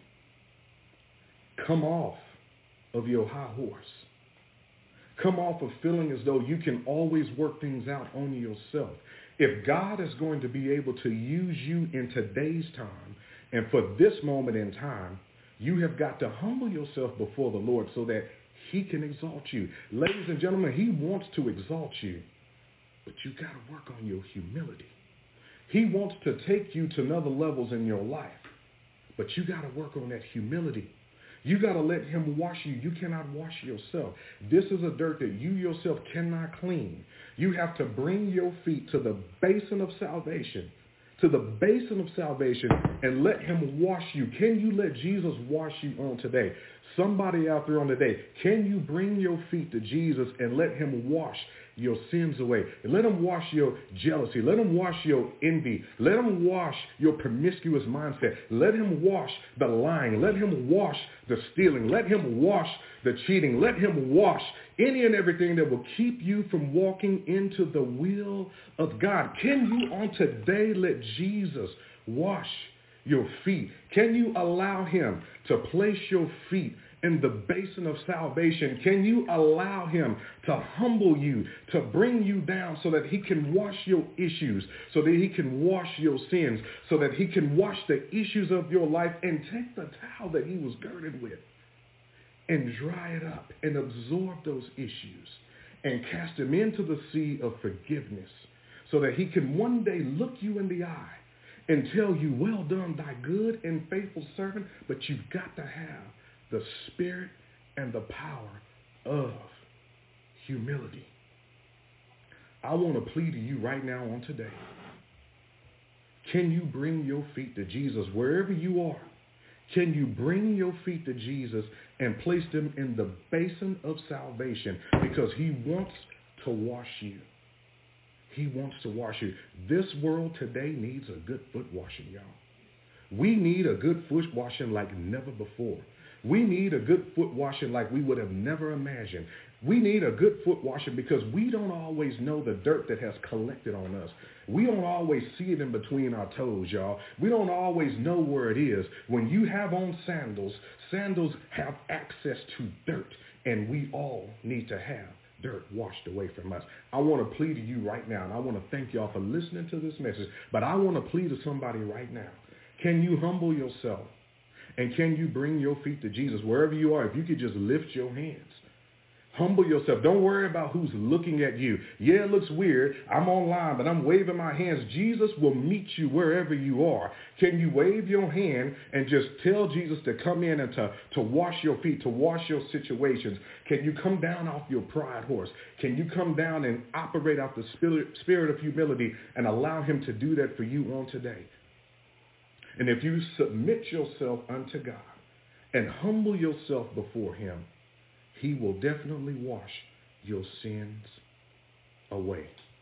Speaker 5: come off of your high horse. Come off of feeling as though you can always work things out on yourself. If God is going to be able to use you in today's time and for this moment in time, you have got to humble yourself before the Lord so that he can exalt you. Ladies and gentlemen, he wants to exalt you, but you got to work on your humility. He wants to take you to another levels in your life, but you got to work on that humility. You got to let him wash you. You cannot wash yourself. This is a dirt that you yourself cannot clean. You have to bring your feet to the basin of salvation, to the basin of salvation, and let him wash you. Can you let Jesus wash you on today? Somebody out there on today, can you bring your feet to Jesus and let him wash your sins away? Let him wash your jealousy. Let him wash your envy. Let him wash your promiscuous mindset. Let him wash the lying. Let him wash the stealing. Let him wash the cheating. Let him wash any and everything that will keep you from walking into the will of God. Can you on today let Jesus wash your feet? Can you allow him to place your feet in the basin of salvation? Can you allow him to humble you, to bring you down so that he can wash your issues, so that he can wash your sins, so that he can wash the issues of your life and take the towel that he was girded with and dry it up and absorb those issues and cast them into the sea of forgiveness so that he can one day look you in the eye and tell you, well done, thy good and faithful servant. But you've got to have the spirit and the power of humility. I want to plead to you right now on today. Can you bring your feet to Jesus wherever you are? Can you bring your feet to Jesus and place them in the basin of salvation? Because he wants to wash you. He wants to wash you. This world today needs a good foot washing, y'all. We need a good foot washing like never before. We need a good foot washing like we would have never imagined. We need a good foot washing because we don't always know the dirt that has collected on us. We don't always see it in between our toes, y'all. We don't always know where it is. When you have on sandals, sandals have access to dirt, and we all need to have dirt washed away from us. I want to plead to you right now, and I want to thank y'all for listening to this message, but I want to plead to somebody right now. Can you humble yourself? And can you bring your feet to Jesus wherever you are? If you could just lift your hands. Humble yourself. Don't worry about who's looking at you. Yeah, it looks weird. I'm online, but I'm waving my hands. Jesus will meet you wherever you are. Can you wave your hand and just tell Jesus to come in and to, to wash your feet, to wash your situations? Can you come down off your pride horse? Can you come down and operate out the spirit, spirit of humility and allow him to do that for you on today? And if you submit yourself unto God and humble yourself before him, he will definitely wash your sins away.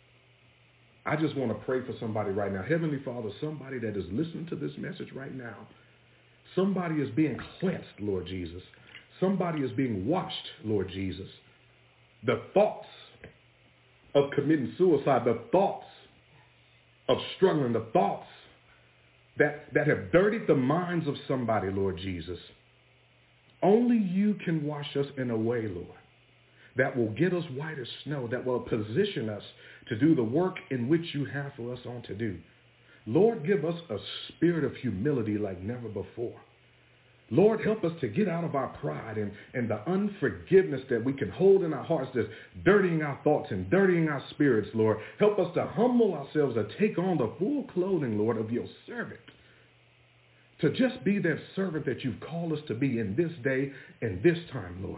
Speaker 5: I just want to pray for somebody right now. Heavenly Father, somebody that is listening to this message right now, somebody is being cleansed, Lord Jesus. Somebody is being washed, Lord Jesus. The thoughts of committing suicide, the thoughts of struggling, the thoughts that, that have dirtied the minds of somebody, Lord Jesus. Only you can wash us in a way, Lord, that will get us white as snow, that will position us to do the work in which you have for us on to do. Lord, give us a spirit of humility like never before. Lord, help us to get out of our pride and, and the unforgiveness that we can hold in our hearts that's dirtying our thoughts and dirtying our spirits, Lord. Help us to humble ourselves to take on the full clothing, Lord, of your servant. To just be that servant that you've called us to be in this day and this time, Lord.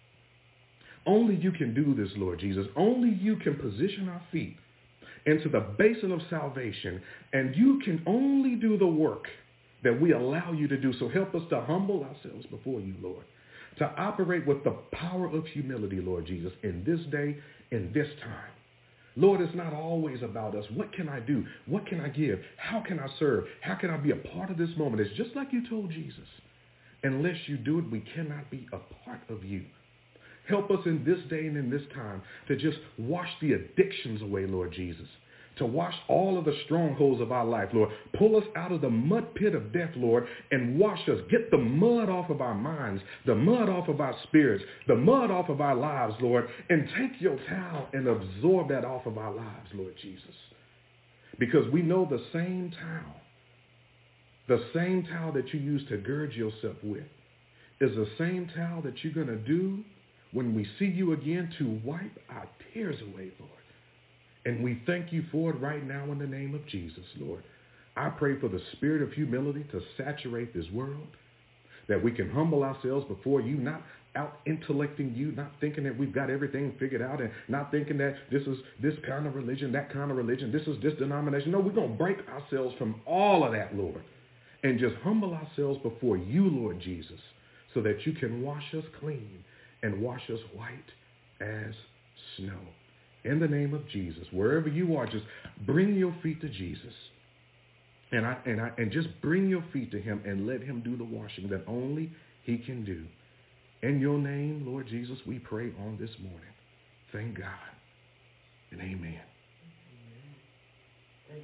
Speaker 5: Only you can do this, Lord Jesus. Only you can position our feet into the basin of salvation, and you can only do the work that we allow you to do. So help us to humble ourselves before you, Lord, to operate with the power of humility, Lord Jesus, in this day, in this time. Lord, it's not always about us. What can I do? What can I give? How can I serve? How can I be a part of this moment? It's just like you told Jesus. Unless you do it, we cannot be a part of you. Help us in this day and in this time to just wash the addictions away, Lord Jesus. To wash all of the strongholds of our life, Lord. Pull us out of the mud pit of death, Lord, and wash us. Get the mud off of our minds, the mud off of our spirits, the mud off of our lives, Lord, and take your towel and absorb that off of our lives, Lord Jesus. Because we know the same towel, the same towel that you use to gird yourself with is the same towel that you're going to do when we see you again to wipe our tears away, Lord. And we thank you for it right now in the name of Jesus, Lord. I pray for the spirit of humility to saturate this world, that we can humble ourselves before you, not out intellecting you, not thinking that we've got everything figured out, and not thinking that this is this kind of religion, that kind of religion, this is this denomination. No, we're going to break ourselves from all of that, Lord, and just humble ourselves before you, Lord Jesus, so that you can wash us clean and wash us white as snow. In the name of Jesus, wherever you are, just bring your feet to Jesus. And I and I and just bring your feet to him and let him do the washing that only he can do. In your name, Lord Jesus, we pray on this morning. Thank God. And amen. Amen. Thank you,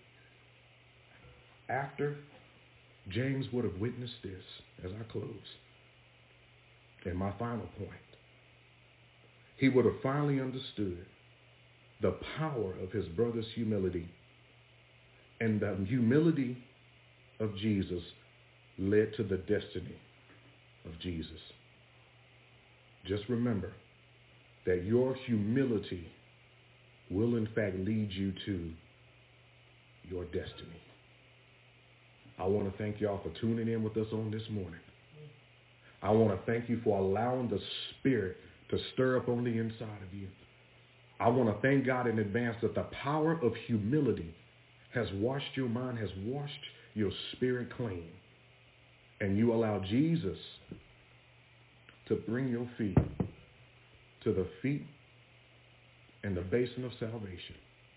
Speaker 5: Jesus. After James would have witnessed this, as I close, and my final point, he would have finally understood the power of his brother's humility, and the humility of Jesus led to the destiny of Jesus. Just remember that your humility will in fact lead you to your destiny. I want to thank y'all for tuning in with us on this morning. I want to thank you for allowing the Spirit to stir up on the inside of you. I want to thank God in advance that the power of humility has washed your mind, has washed your spirit clean. And you allow Jesus to bring your feet to the feet and the basin of salvation,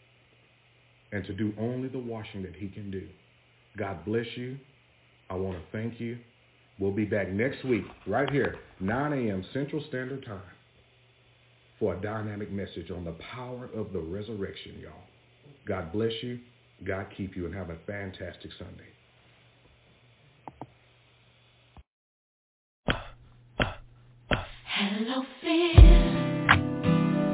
Speaker 5: and to do only the washing that he can do. God bless you. I want to thank you. We'll be back next week right here, nine a.m. Central Standard Time, for a dynamic message on the power of the resurrection, y'all. God bless you, God keep you, and have a fantastic Sunday.
Speaker 4: Hello, fear.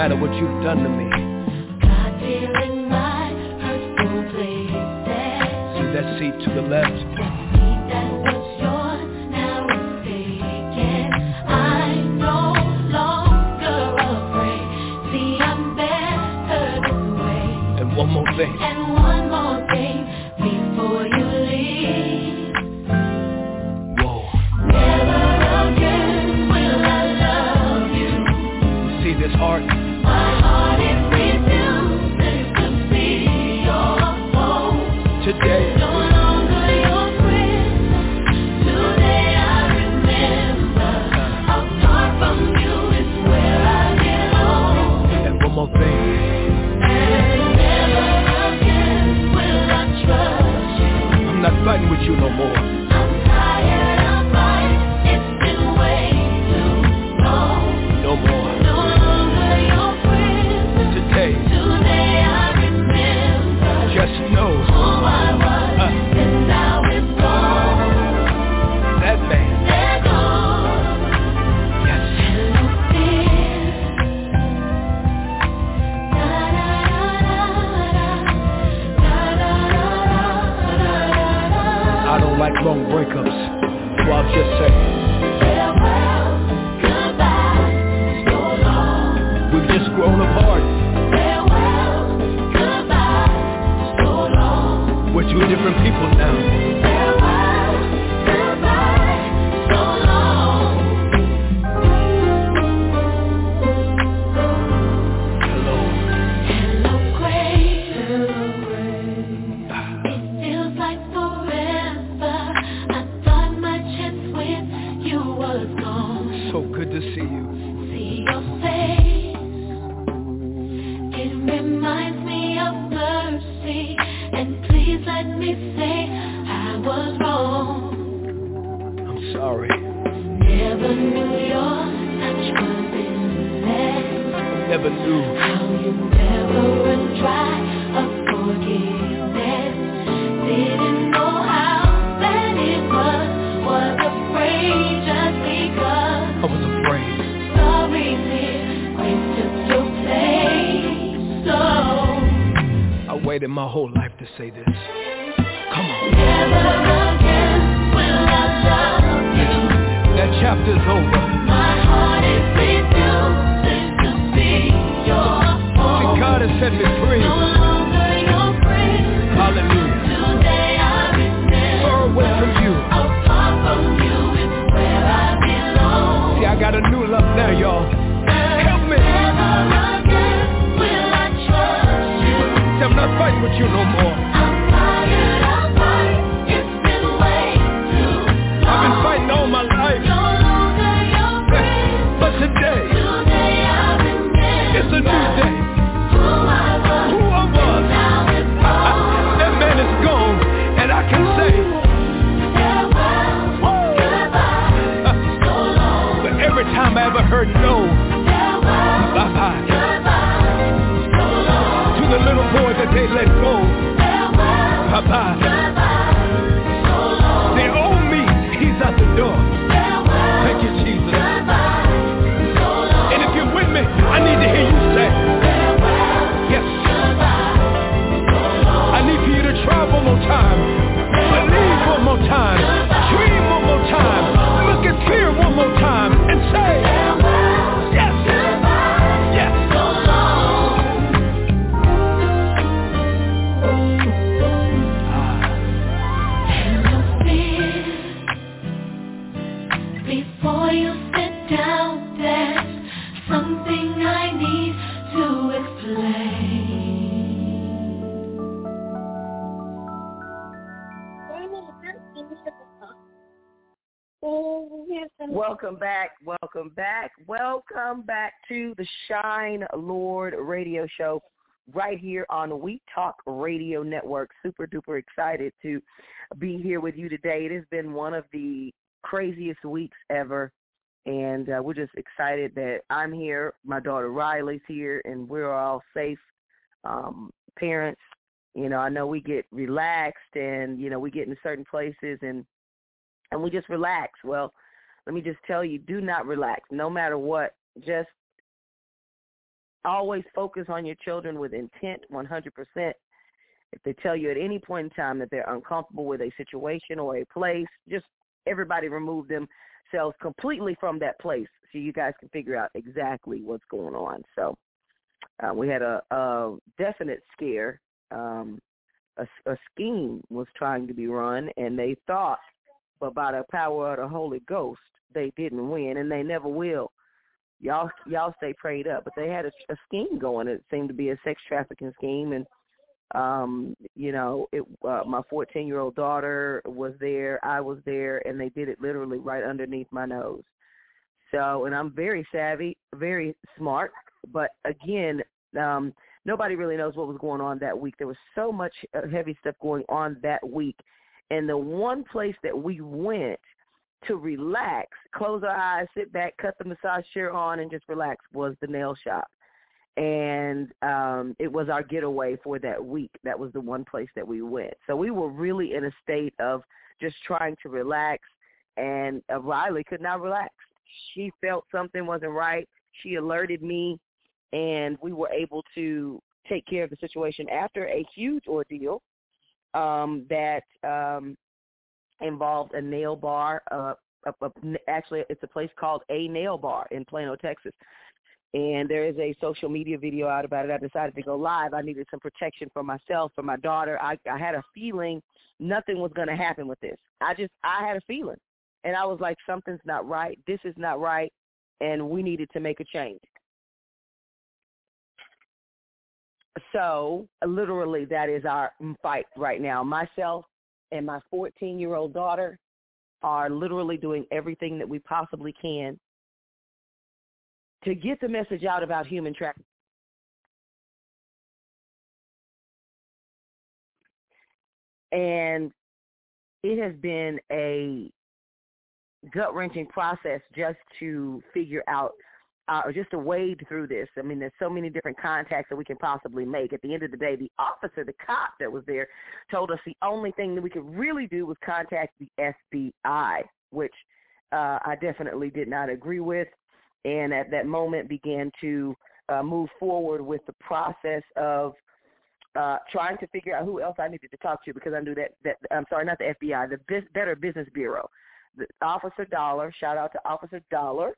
Speaker 1: matter what you've done to me.
Speaker 4: God feeling my hurtful places.
Speaker 1: See that seat to the left?
Speaker 4: That seat that was yours now is vacant. I'm no longer afraid. See, I'm better this way.
Speaker 1: And one more thing.
Speaker 4: And one more thing before you leave.
Speaker 1: Whoa.
Speaker 4: Never again will I love you.
Speaker 1: See this heart?
Speaker 4: My heart is refusing to see your home.
Speaker 1: Today.
Speaker 4: No longer your friend. Today I remember. Apart from you is where I belong.
Speaker 1: And one more thing.
Speaker 4: And never again will I trust you.
Speaker 1: I'm not fighting with you no more.
Speaker 4: I'm tired of fighting. It's been way too long.
Speaker 1: No more.
Speaker 4: No longer your friend.
Speaker 1: Today.
Speaker 4: Today I remember.
Speaker 1: Just know.
Speaker 4: Who I was,
Speaker 1: Uh.
Speaker 4: and now it's gone.
Speaker 1: That man.
Speaker 4: They're gone.
Speaker 1: Yes.
Speaker 4: Hello, fear. Da da da da da da da da.
Speaker 1: I don't like long breakups, so I'll just say
Speaker 4: Farewell, goodbye, so long.
Speaker 1: we've just grown apart.
Speaker 4: Farewell, goodbye, so long.
Speaker 1: We're two different people now.
Speaker 4: Farewell, goodbye, so long.
Speaker 1: Hello.
Speaker 4: Hello, grace. It feels like forever. I thought my chance with you was gone.
Speaker 1: So good to see you.
Speaker 4: See your face. It reminds me of mercy. And please let me say I was wrong.
Speaker 1: I'm sorry.
Speaker 4: Never knew your touch was endless.
Speaker 1: Never knew.
Speaker 4: How you never run dry of forgiveness. Didn't know how bad it was. Was afraid just because.
Speaker 1: I was afraid.
Speaker 4: Sorry, dear, grace took your place. So
Speaker 1: I waited my whole life to say this. Come on.
Speaker 4: never again will I love you.
Speaker 1: That chapter's over.
Speaker 4: My heart is refusing to be your
Speaker 1: See,
Speaker 4: home.
Speaker 1: God has set me free.
Speaker 4: No longer your friend.
Speaker 1: Hallelujah.
Speaker 4: Today I remember.
Speaker 1: Far away from you.
Speaker 4: Apart from you is where I belong.
Speaker 1: See, I got a new love now, y'all. Help me.
Speaker 4: Never again will I trust you.
Speaker 1: See, I'm not fighting with you no more.
Speaker 4: I'm tired of fighting. It's been way too long.
Speaker 1: I've been fighting all my life.
Speaker 4: No longer your friend.
Speaker 1: But today,
Speaker 4: Today I remember.
Speaker 1: it's a new day.
Speaker 4: Who I was.
Speaker 1: Who I was.
Speaker 4: Now it's gone.
Speaker 1: That man is gone, and I can say,
Speaker 4: Farewell, goodbye, so long.
Speaker 1: but every time I ever heard no,
Speaker 4: Farewell,
Speaker 1: bye-bye,
Speaker 4: goodbye, so long.
Speaker 1: to the little boy that they let go,
Speaker 4: Farewell,
Speaker 1: bye-bye.
Speaker 4: goodbye, so long.
Speaker 1: They owe me, he's out the door.
Speaker 4: Farewell,
Speaker 1: Thank you, Jesus.
Speaker 4: goodbye, so long.
Speaker 1: And if you're with me, I need to hear you say,
Speaker 4: Farewell,
Speaker 1: yes.
Speaker 4: goodbye, so long.
Speaker 1: I need for you to try one more time, believe one more time, dream one more time, look and fear one more time, and say,
Speaker 4: Farewell,
Speaker 1: yes,
Speaker 4: goodbye,
Speaker 1: yes.
Speaker 4: so long. Hello, fear. Before you sit down, there's something I need to explain.
Speaker 3: Welcome back, welcome back, welcome back to the Shine Lord Radio Show right here on We Talk Radio Network. Super duper excited to be here with you today. It has been one of the craziest weeks ever, and uh, we're just excited that I'm here, my daughter Riley's here, and we're all safe um, parents. You know, I know we get relaxed and, you know, we get into certain places and and we just relax. Well, let me just tell you, do not relax, no matter what. Just always focus on your children with intent, one hundred percent. If they tell you at any point in time that they're uncomfortable with a situation or a place, just everybody remove themselves completely from that place so you guys can figure out exactly what's going on. So uh, we had a, a definite scare. Um, a, a scheme was trying to be run, and they thought, but by the power of the Holy Ghost, they didn't win, and they never will. Y'all, y'all stay prayed up. But they had a, a scheme going. It seemed to be a sex trafficking scheme, and um, you know, it, uh, my fourteen-year-old daughter was there. I was there, and they did it literally right underneath my nose. So, and I'm very savvy, very smart, but again, um, nobody really knows what was going on that week. There was so much heavy stuff going on that week, and the one place that we went to relax, close our eyes, sit back, cut the massage chair on, and just relax was the nail shop. And um, it was our getaway for that week. That was the one place that we went. So we were really in a state of just trying to relax, and uh, Riley could not relax. She felt something wasn't right. She alerted me, and we were able to take care of the situation after a huge ordeal um, that um, involved a nail bar. Uh, a, a, actually, it's a place called A Nail Bar in Plano, Texas. And there is a social media video out about it. I decided to go live. I needed some protection for myself, for my daughter. I, I had a feeling nothing was going to happen with this. I just, I had a feeling. And I was like, something's not right. This is not right. And we needed to make a change. So literally that is our fight right now. Myself and my fourteen-year-old daughter are literally doing everything that we possibly can to get the message out about human trafficking. And it has been a gut-wrenching process just to figure out uh, or just to wade through this. I mean, there's so many different contacts that we can possibly make. At the end of the day, the officer, the cop that was there, told us the only thing that we could really do was contact the F B I, which uh, I definitely did not agree with. And at that moment began to uh, move forward with the process of uh, trying to figure out who else I needed to talk to, because I knew that, that I'm sorry, not the F B I, the Bis- Better Business Bureau. The Officer Dollar, shout out to Officer Dollar.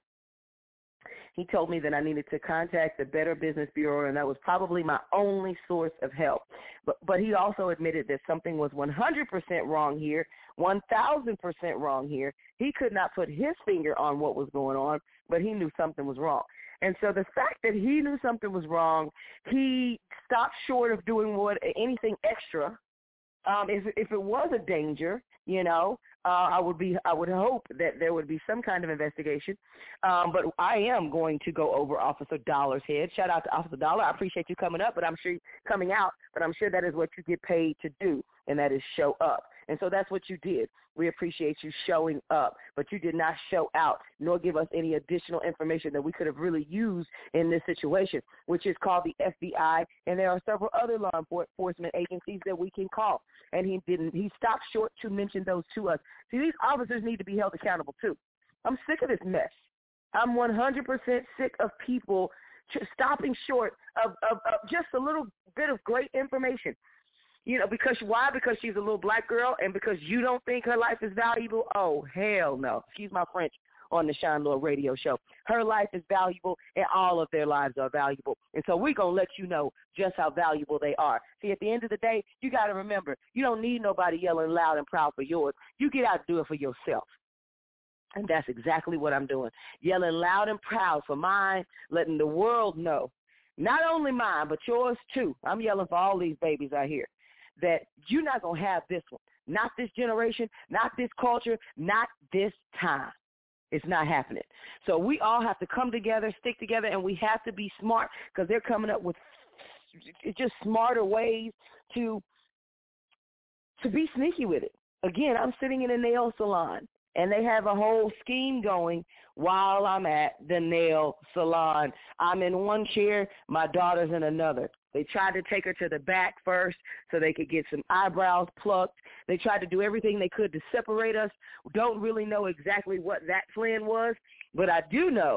Speaker 3: He told me that I needed to contact the Better Business Bureau, and that was probably my only source of help. But but he also admitted that something was one hundred percent wrong here, one thousand percent wrong here. He could not put his finger on what was going on, but he knew something was wrong. And so the fact that he knew something was wrong, he stopped short of doing what anything extra. Um, if if it was a danger, you know, uh, I would be I would hope that there would be some kind of investigation. Um, but I am going to go over Officer Dollar's head. Shout out to Officer Dollar. I appreciate you coming up, but I'm sure coming out. But I'm sure that is what you get paid to do, and that is show up. And so that's what you did. We appreciate you showing up, but you did not show out nor give us any additional information that we could have really used in this situation, which is called the F B I, and there are several other law enforcement agencies that we can call. And he didn't. He stopped short to mention those to us. See, these officers need to be held accountable too. I'm sick of this mess. I'm one hundred percent sick of people stopping short of, of, of just a little bit of great information. You know, because why? Because she's a little black girl, and because you don't think her life is valuable? Oh, hell no. Excuse my French on the Shine Lord Radio Show. Her life is valuable, and all of their lives are valuable. And so we're going to let you know just how valuable they are. See, at the end of the day, you got to remember, you don't need nobody yelling loud and proud for yours. You get out and do it for yourself. And that's exactly what I'm doing, yelling loud and proud for mine, letting the world know, not only mine, but yours too. I'm yelling for all these babies out here, that you're not going to have this one, not this generation, not this culture, not this time. It's not happening. So we all have to come together, stick together, and we have to be smart, because they're coming up with just smarter ways to to be sneaky with it. Again, I'm sitting in a nail salon, and they have a whole scheme going while I'm at the nail salon. I'm in one chair, my daughter's in another. They tried to take her to the back first so they could get some eyebrows plucked. They tried to do everything they could to separate us. Don't really know exactly what that plan was, but I do know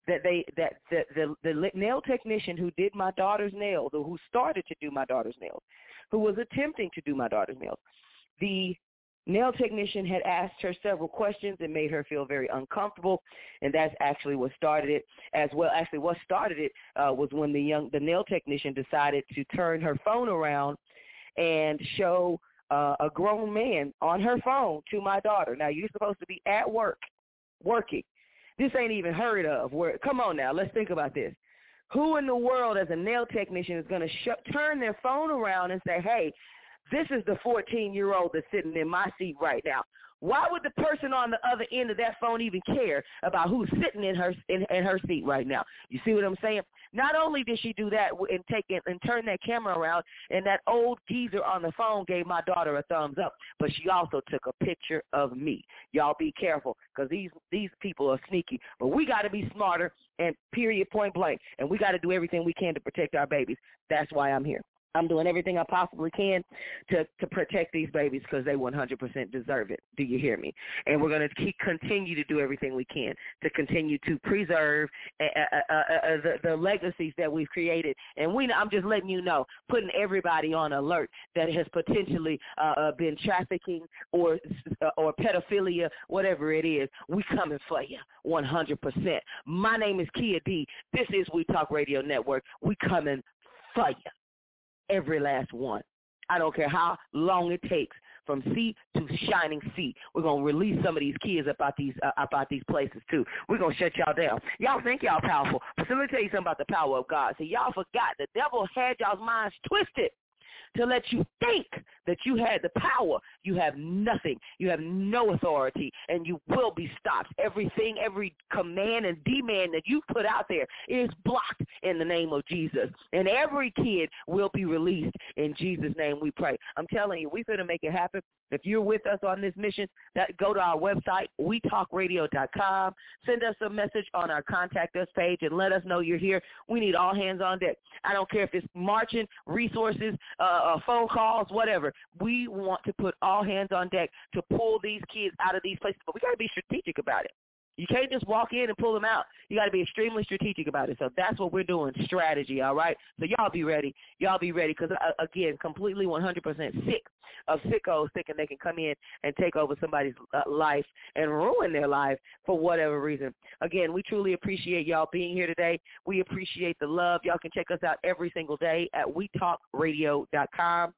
Speaker 3: that they that the, the the nail technician who did my daughter's nails, or who started to do my daughter's nails, who was attempting to do my daughter's nails, the nail technician had asked her several questions and made her feel very uncomfortable, and that's actually what started it. As well, actually, what started it uh, was when the young the nail technician decided to turn her phone around and show uh, a grown man on her phone to my daughter. Now, you're supposed to be at work, working. This ain't even heard of. Where, come on now, let's think about this. Who in the world as a nail technician is going to sh- turn their phone around and say, hey, this is the fourteen-year-old that's sitting in my seat right now? Why would the person on the other end of that phone even care about who's sitting in her in, in her seat right now? You see what I'm saying? Not only did she do that and take it and turn that camera around, and that old geezer on the phone gave my daughter a thumbs up, but she also took a picture of me. Y'all be careful, because these these people are sneaky. But we got to be smarter, and period, point blank. And we got to do everything we can to protect our babies. That's why I'm here. I'm doing everything I possibly can to, to protect these babies, because they one hundred percent deserve it. Do you hear me? And we're going to keep continue to do everything we can to continue to preserve uh, uh, uh, uh, the, the legacies that we've created. And we, I'm just letting you know, putting everybody on alert that has potentially uh, uh, been trafficking or uh, or pedophilia, whatever it is. We coming for you one hundred percent. My name is Kia D. This is We Talk Radio Network. We coming for you. Every last one. I don't care how long it takes, from sea to shining sea. We're gonna release some of these kids about these uh, about these places too. We're gonna shut y'all down. Y'all think y'all powerful, but so let me tell you something about the power of God. See, y'all forgot the devil had y'all's minds twisted to let you think that you had the power. You have nothing. You have no authority, and you will be stopped. Everything, every command and demand that you put out there is blocked in the name of Jesus. And every kid will be released in Jesus' name we pray. I'm telling you, we're going to make it happen. If you're with us on this mission, that go to our website, we talk radio dot com. Send us a message on our Contact Us page and let us know you're here. We need all hands on deck. I don't care if it's marching, resources, uh, uh, phone calls, whatever. We want to put all hands on deck to pull these kids out of these places, but we got to be strategic about it. You can't just walk in and pull them out. You got to be extremely strategic about it. So that's what we're doing, strategy, all right? So y'all be ready. Y'all be ready, because, uh, again, completely one hundred percent sick of sickos thinking they can come in and take over somebody's uh, life and ruin their life for whatever reason. Again, we truly appreciate y'all being here today. We appreciate the love. Y'all can check us out every single day at we talk radio dot com.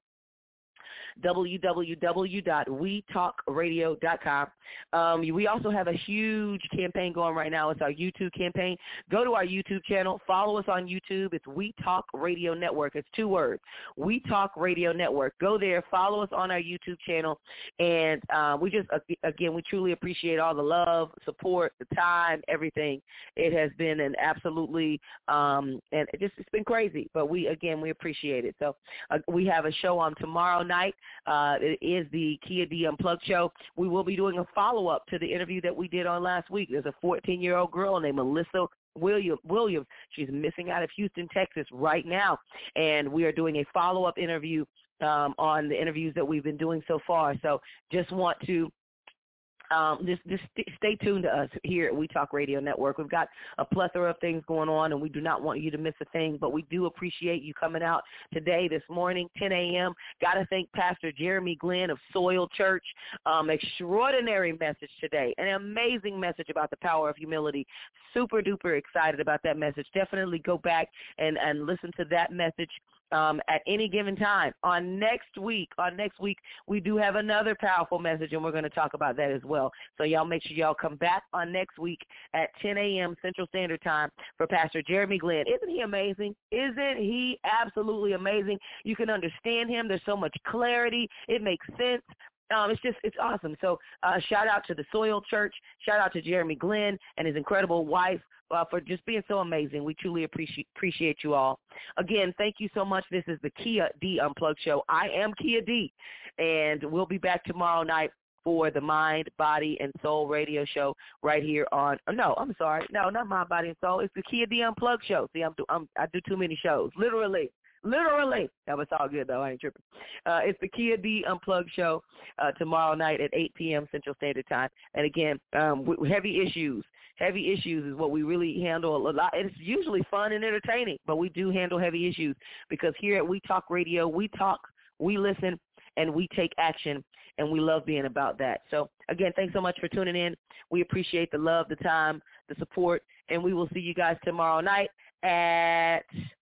Speaker 3: w w w dot we talk radio dot com. Um, we also have a huge campaign going right now. It's our YouTube campaign. Go to our YouTube channel. Follow us on YouTube. It's We Talk Radio Network. It's two words, We Talk Radio Network. Go there. Follow us on our YouTube channel. And uh, we just, again, we truly appreciate all the love, support, the time, everything. It has been an absolutely, um, and it just, it's been crazy. But we, again, we appreciate it. So uh, we have a show on tomorrow night. Uh, it is the Kia D Unplugged show. We will be doing a follow-up to the interview that we did on last week. There's a fourteen-year-old girl named Melissa William, Williams. She's missing out of Houston, Texas right now, and we are doing a follow-up interview um, on the interviews that we've been doing so far. So just want to Um, just, just stay tuned to us here at We Talk Radio Network. We've got a plethora of things going on, and we do not want you to miss a thing, but we do appreciate you coming out today, this morning, ten a.m. Got to thank Pastor Jeremy Glenn of Soil Church. Um, extraordinary message today, an amazing message about the power of humility. Super duper excited about that message. Definitely go back and, and listen to that message Um, at any given time. On next week, on next week, we do have another powerful message, and we're going to talk about that as well. So y'all make sure y'all come back on next week at ten a.m. Central Standard Time for Pastor Jeremy Glenn. Isn't he amazing? Isn't he absolutely amazing? You can understand him. There's so much clarity. It makes sense. Um, it's just, it's awesome. So uh, shout out to the Soil Church. Shout out to Jeremy Glenn and his incredible wife uh, for just being so amazing. We truly appreciate appreciate you all. Again, thank you so much. This is the Kia D Unplugged show. I am Kia D, and we'll be back tomorrow night for the Mind, Body, and Soul radio show right here on, oh, no, I'm sorry. No, not Mind, Body, and Soul. It's the Kia D Unplugged show. See, I'm, I'm, I do too many shows, literally. Literally. That was all good, though. I ain't tripping. Uh, it's the Kia D Unplugged show uh, tomorrow night at eight p.m. Central Standard Time. And, again, um, w- heavy issues, Heavy issues is what we really handle a lot. It's usually fun and entertaining, but we do handle heavy issues because here at We Talk Radio, we talk, we listen, and we take action, and we love being about that. So, again, thanks so much for tuning in. We appreciate the love, the time, the support, and we will see you guys tomorrow night at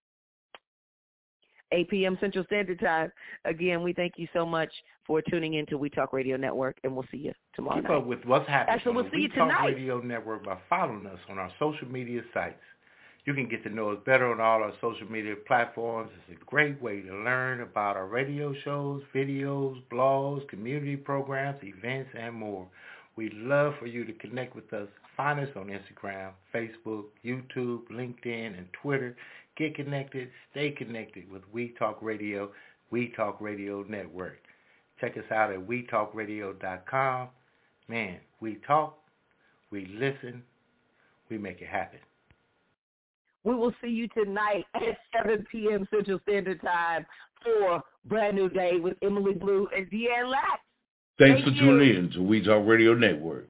Speaker 3: eight p.m. Central Standard Time. Again, we thank you so much for tuning in to We Talk Radio Network, and we'll see you tomorrow
Speaker 6: Keep
Speaker 3: night.
Speaker 6: up with what's happening
Speaker 3: Actually,
Speaker 6: on
Speaker 3: we'll
Speaker 6: the
Speaker 3: see
Speaker 6: We
Speaker 3: you
Speaker 6: Talk
Speaker 3: tonight.
Speaker 6: Radio Network by following us on our social media sites. You can get to know us better on all our social media platforms. It's a great way to learn about our radio shows, videos, blogs, community programs, events, and more. We'd love for you to connect with us. Find us on Instagram, Facebook, YouTube, LinkedIn, and Twitter. Get connected, stay connected with We Talk Radio, We Talk Radio Network. Check us out at we talk radio dot com. Man, we talk, we listen, we make it happen.
Speaker 3: We will see you tonight at seven p.m. Central Standard Time for Brand New Day with Emily Blue and Deanne Lack.
Speaker 7: Thanks
Speaker 3: Thank
Speaker 7: for
Speaker 3: you.
Speaker 7: tuning in to We Talk Radio Network.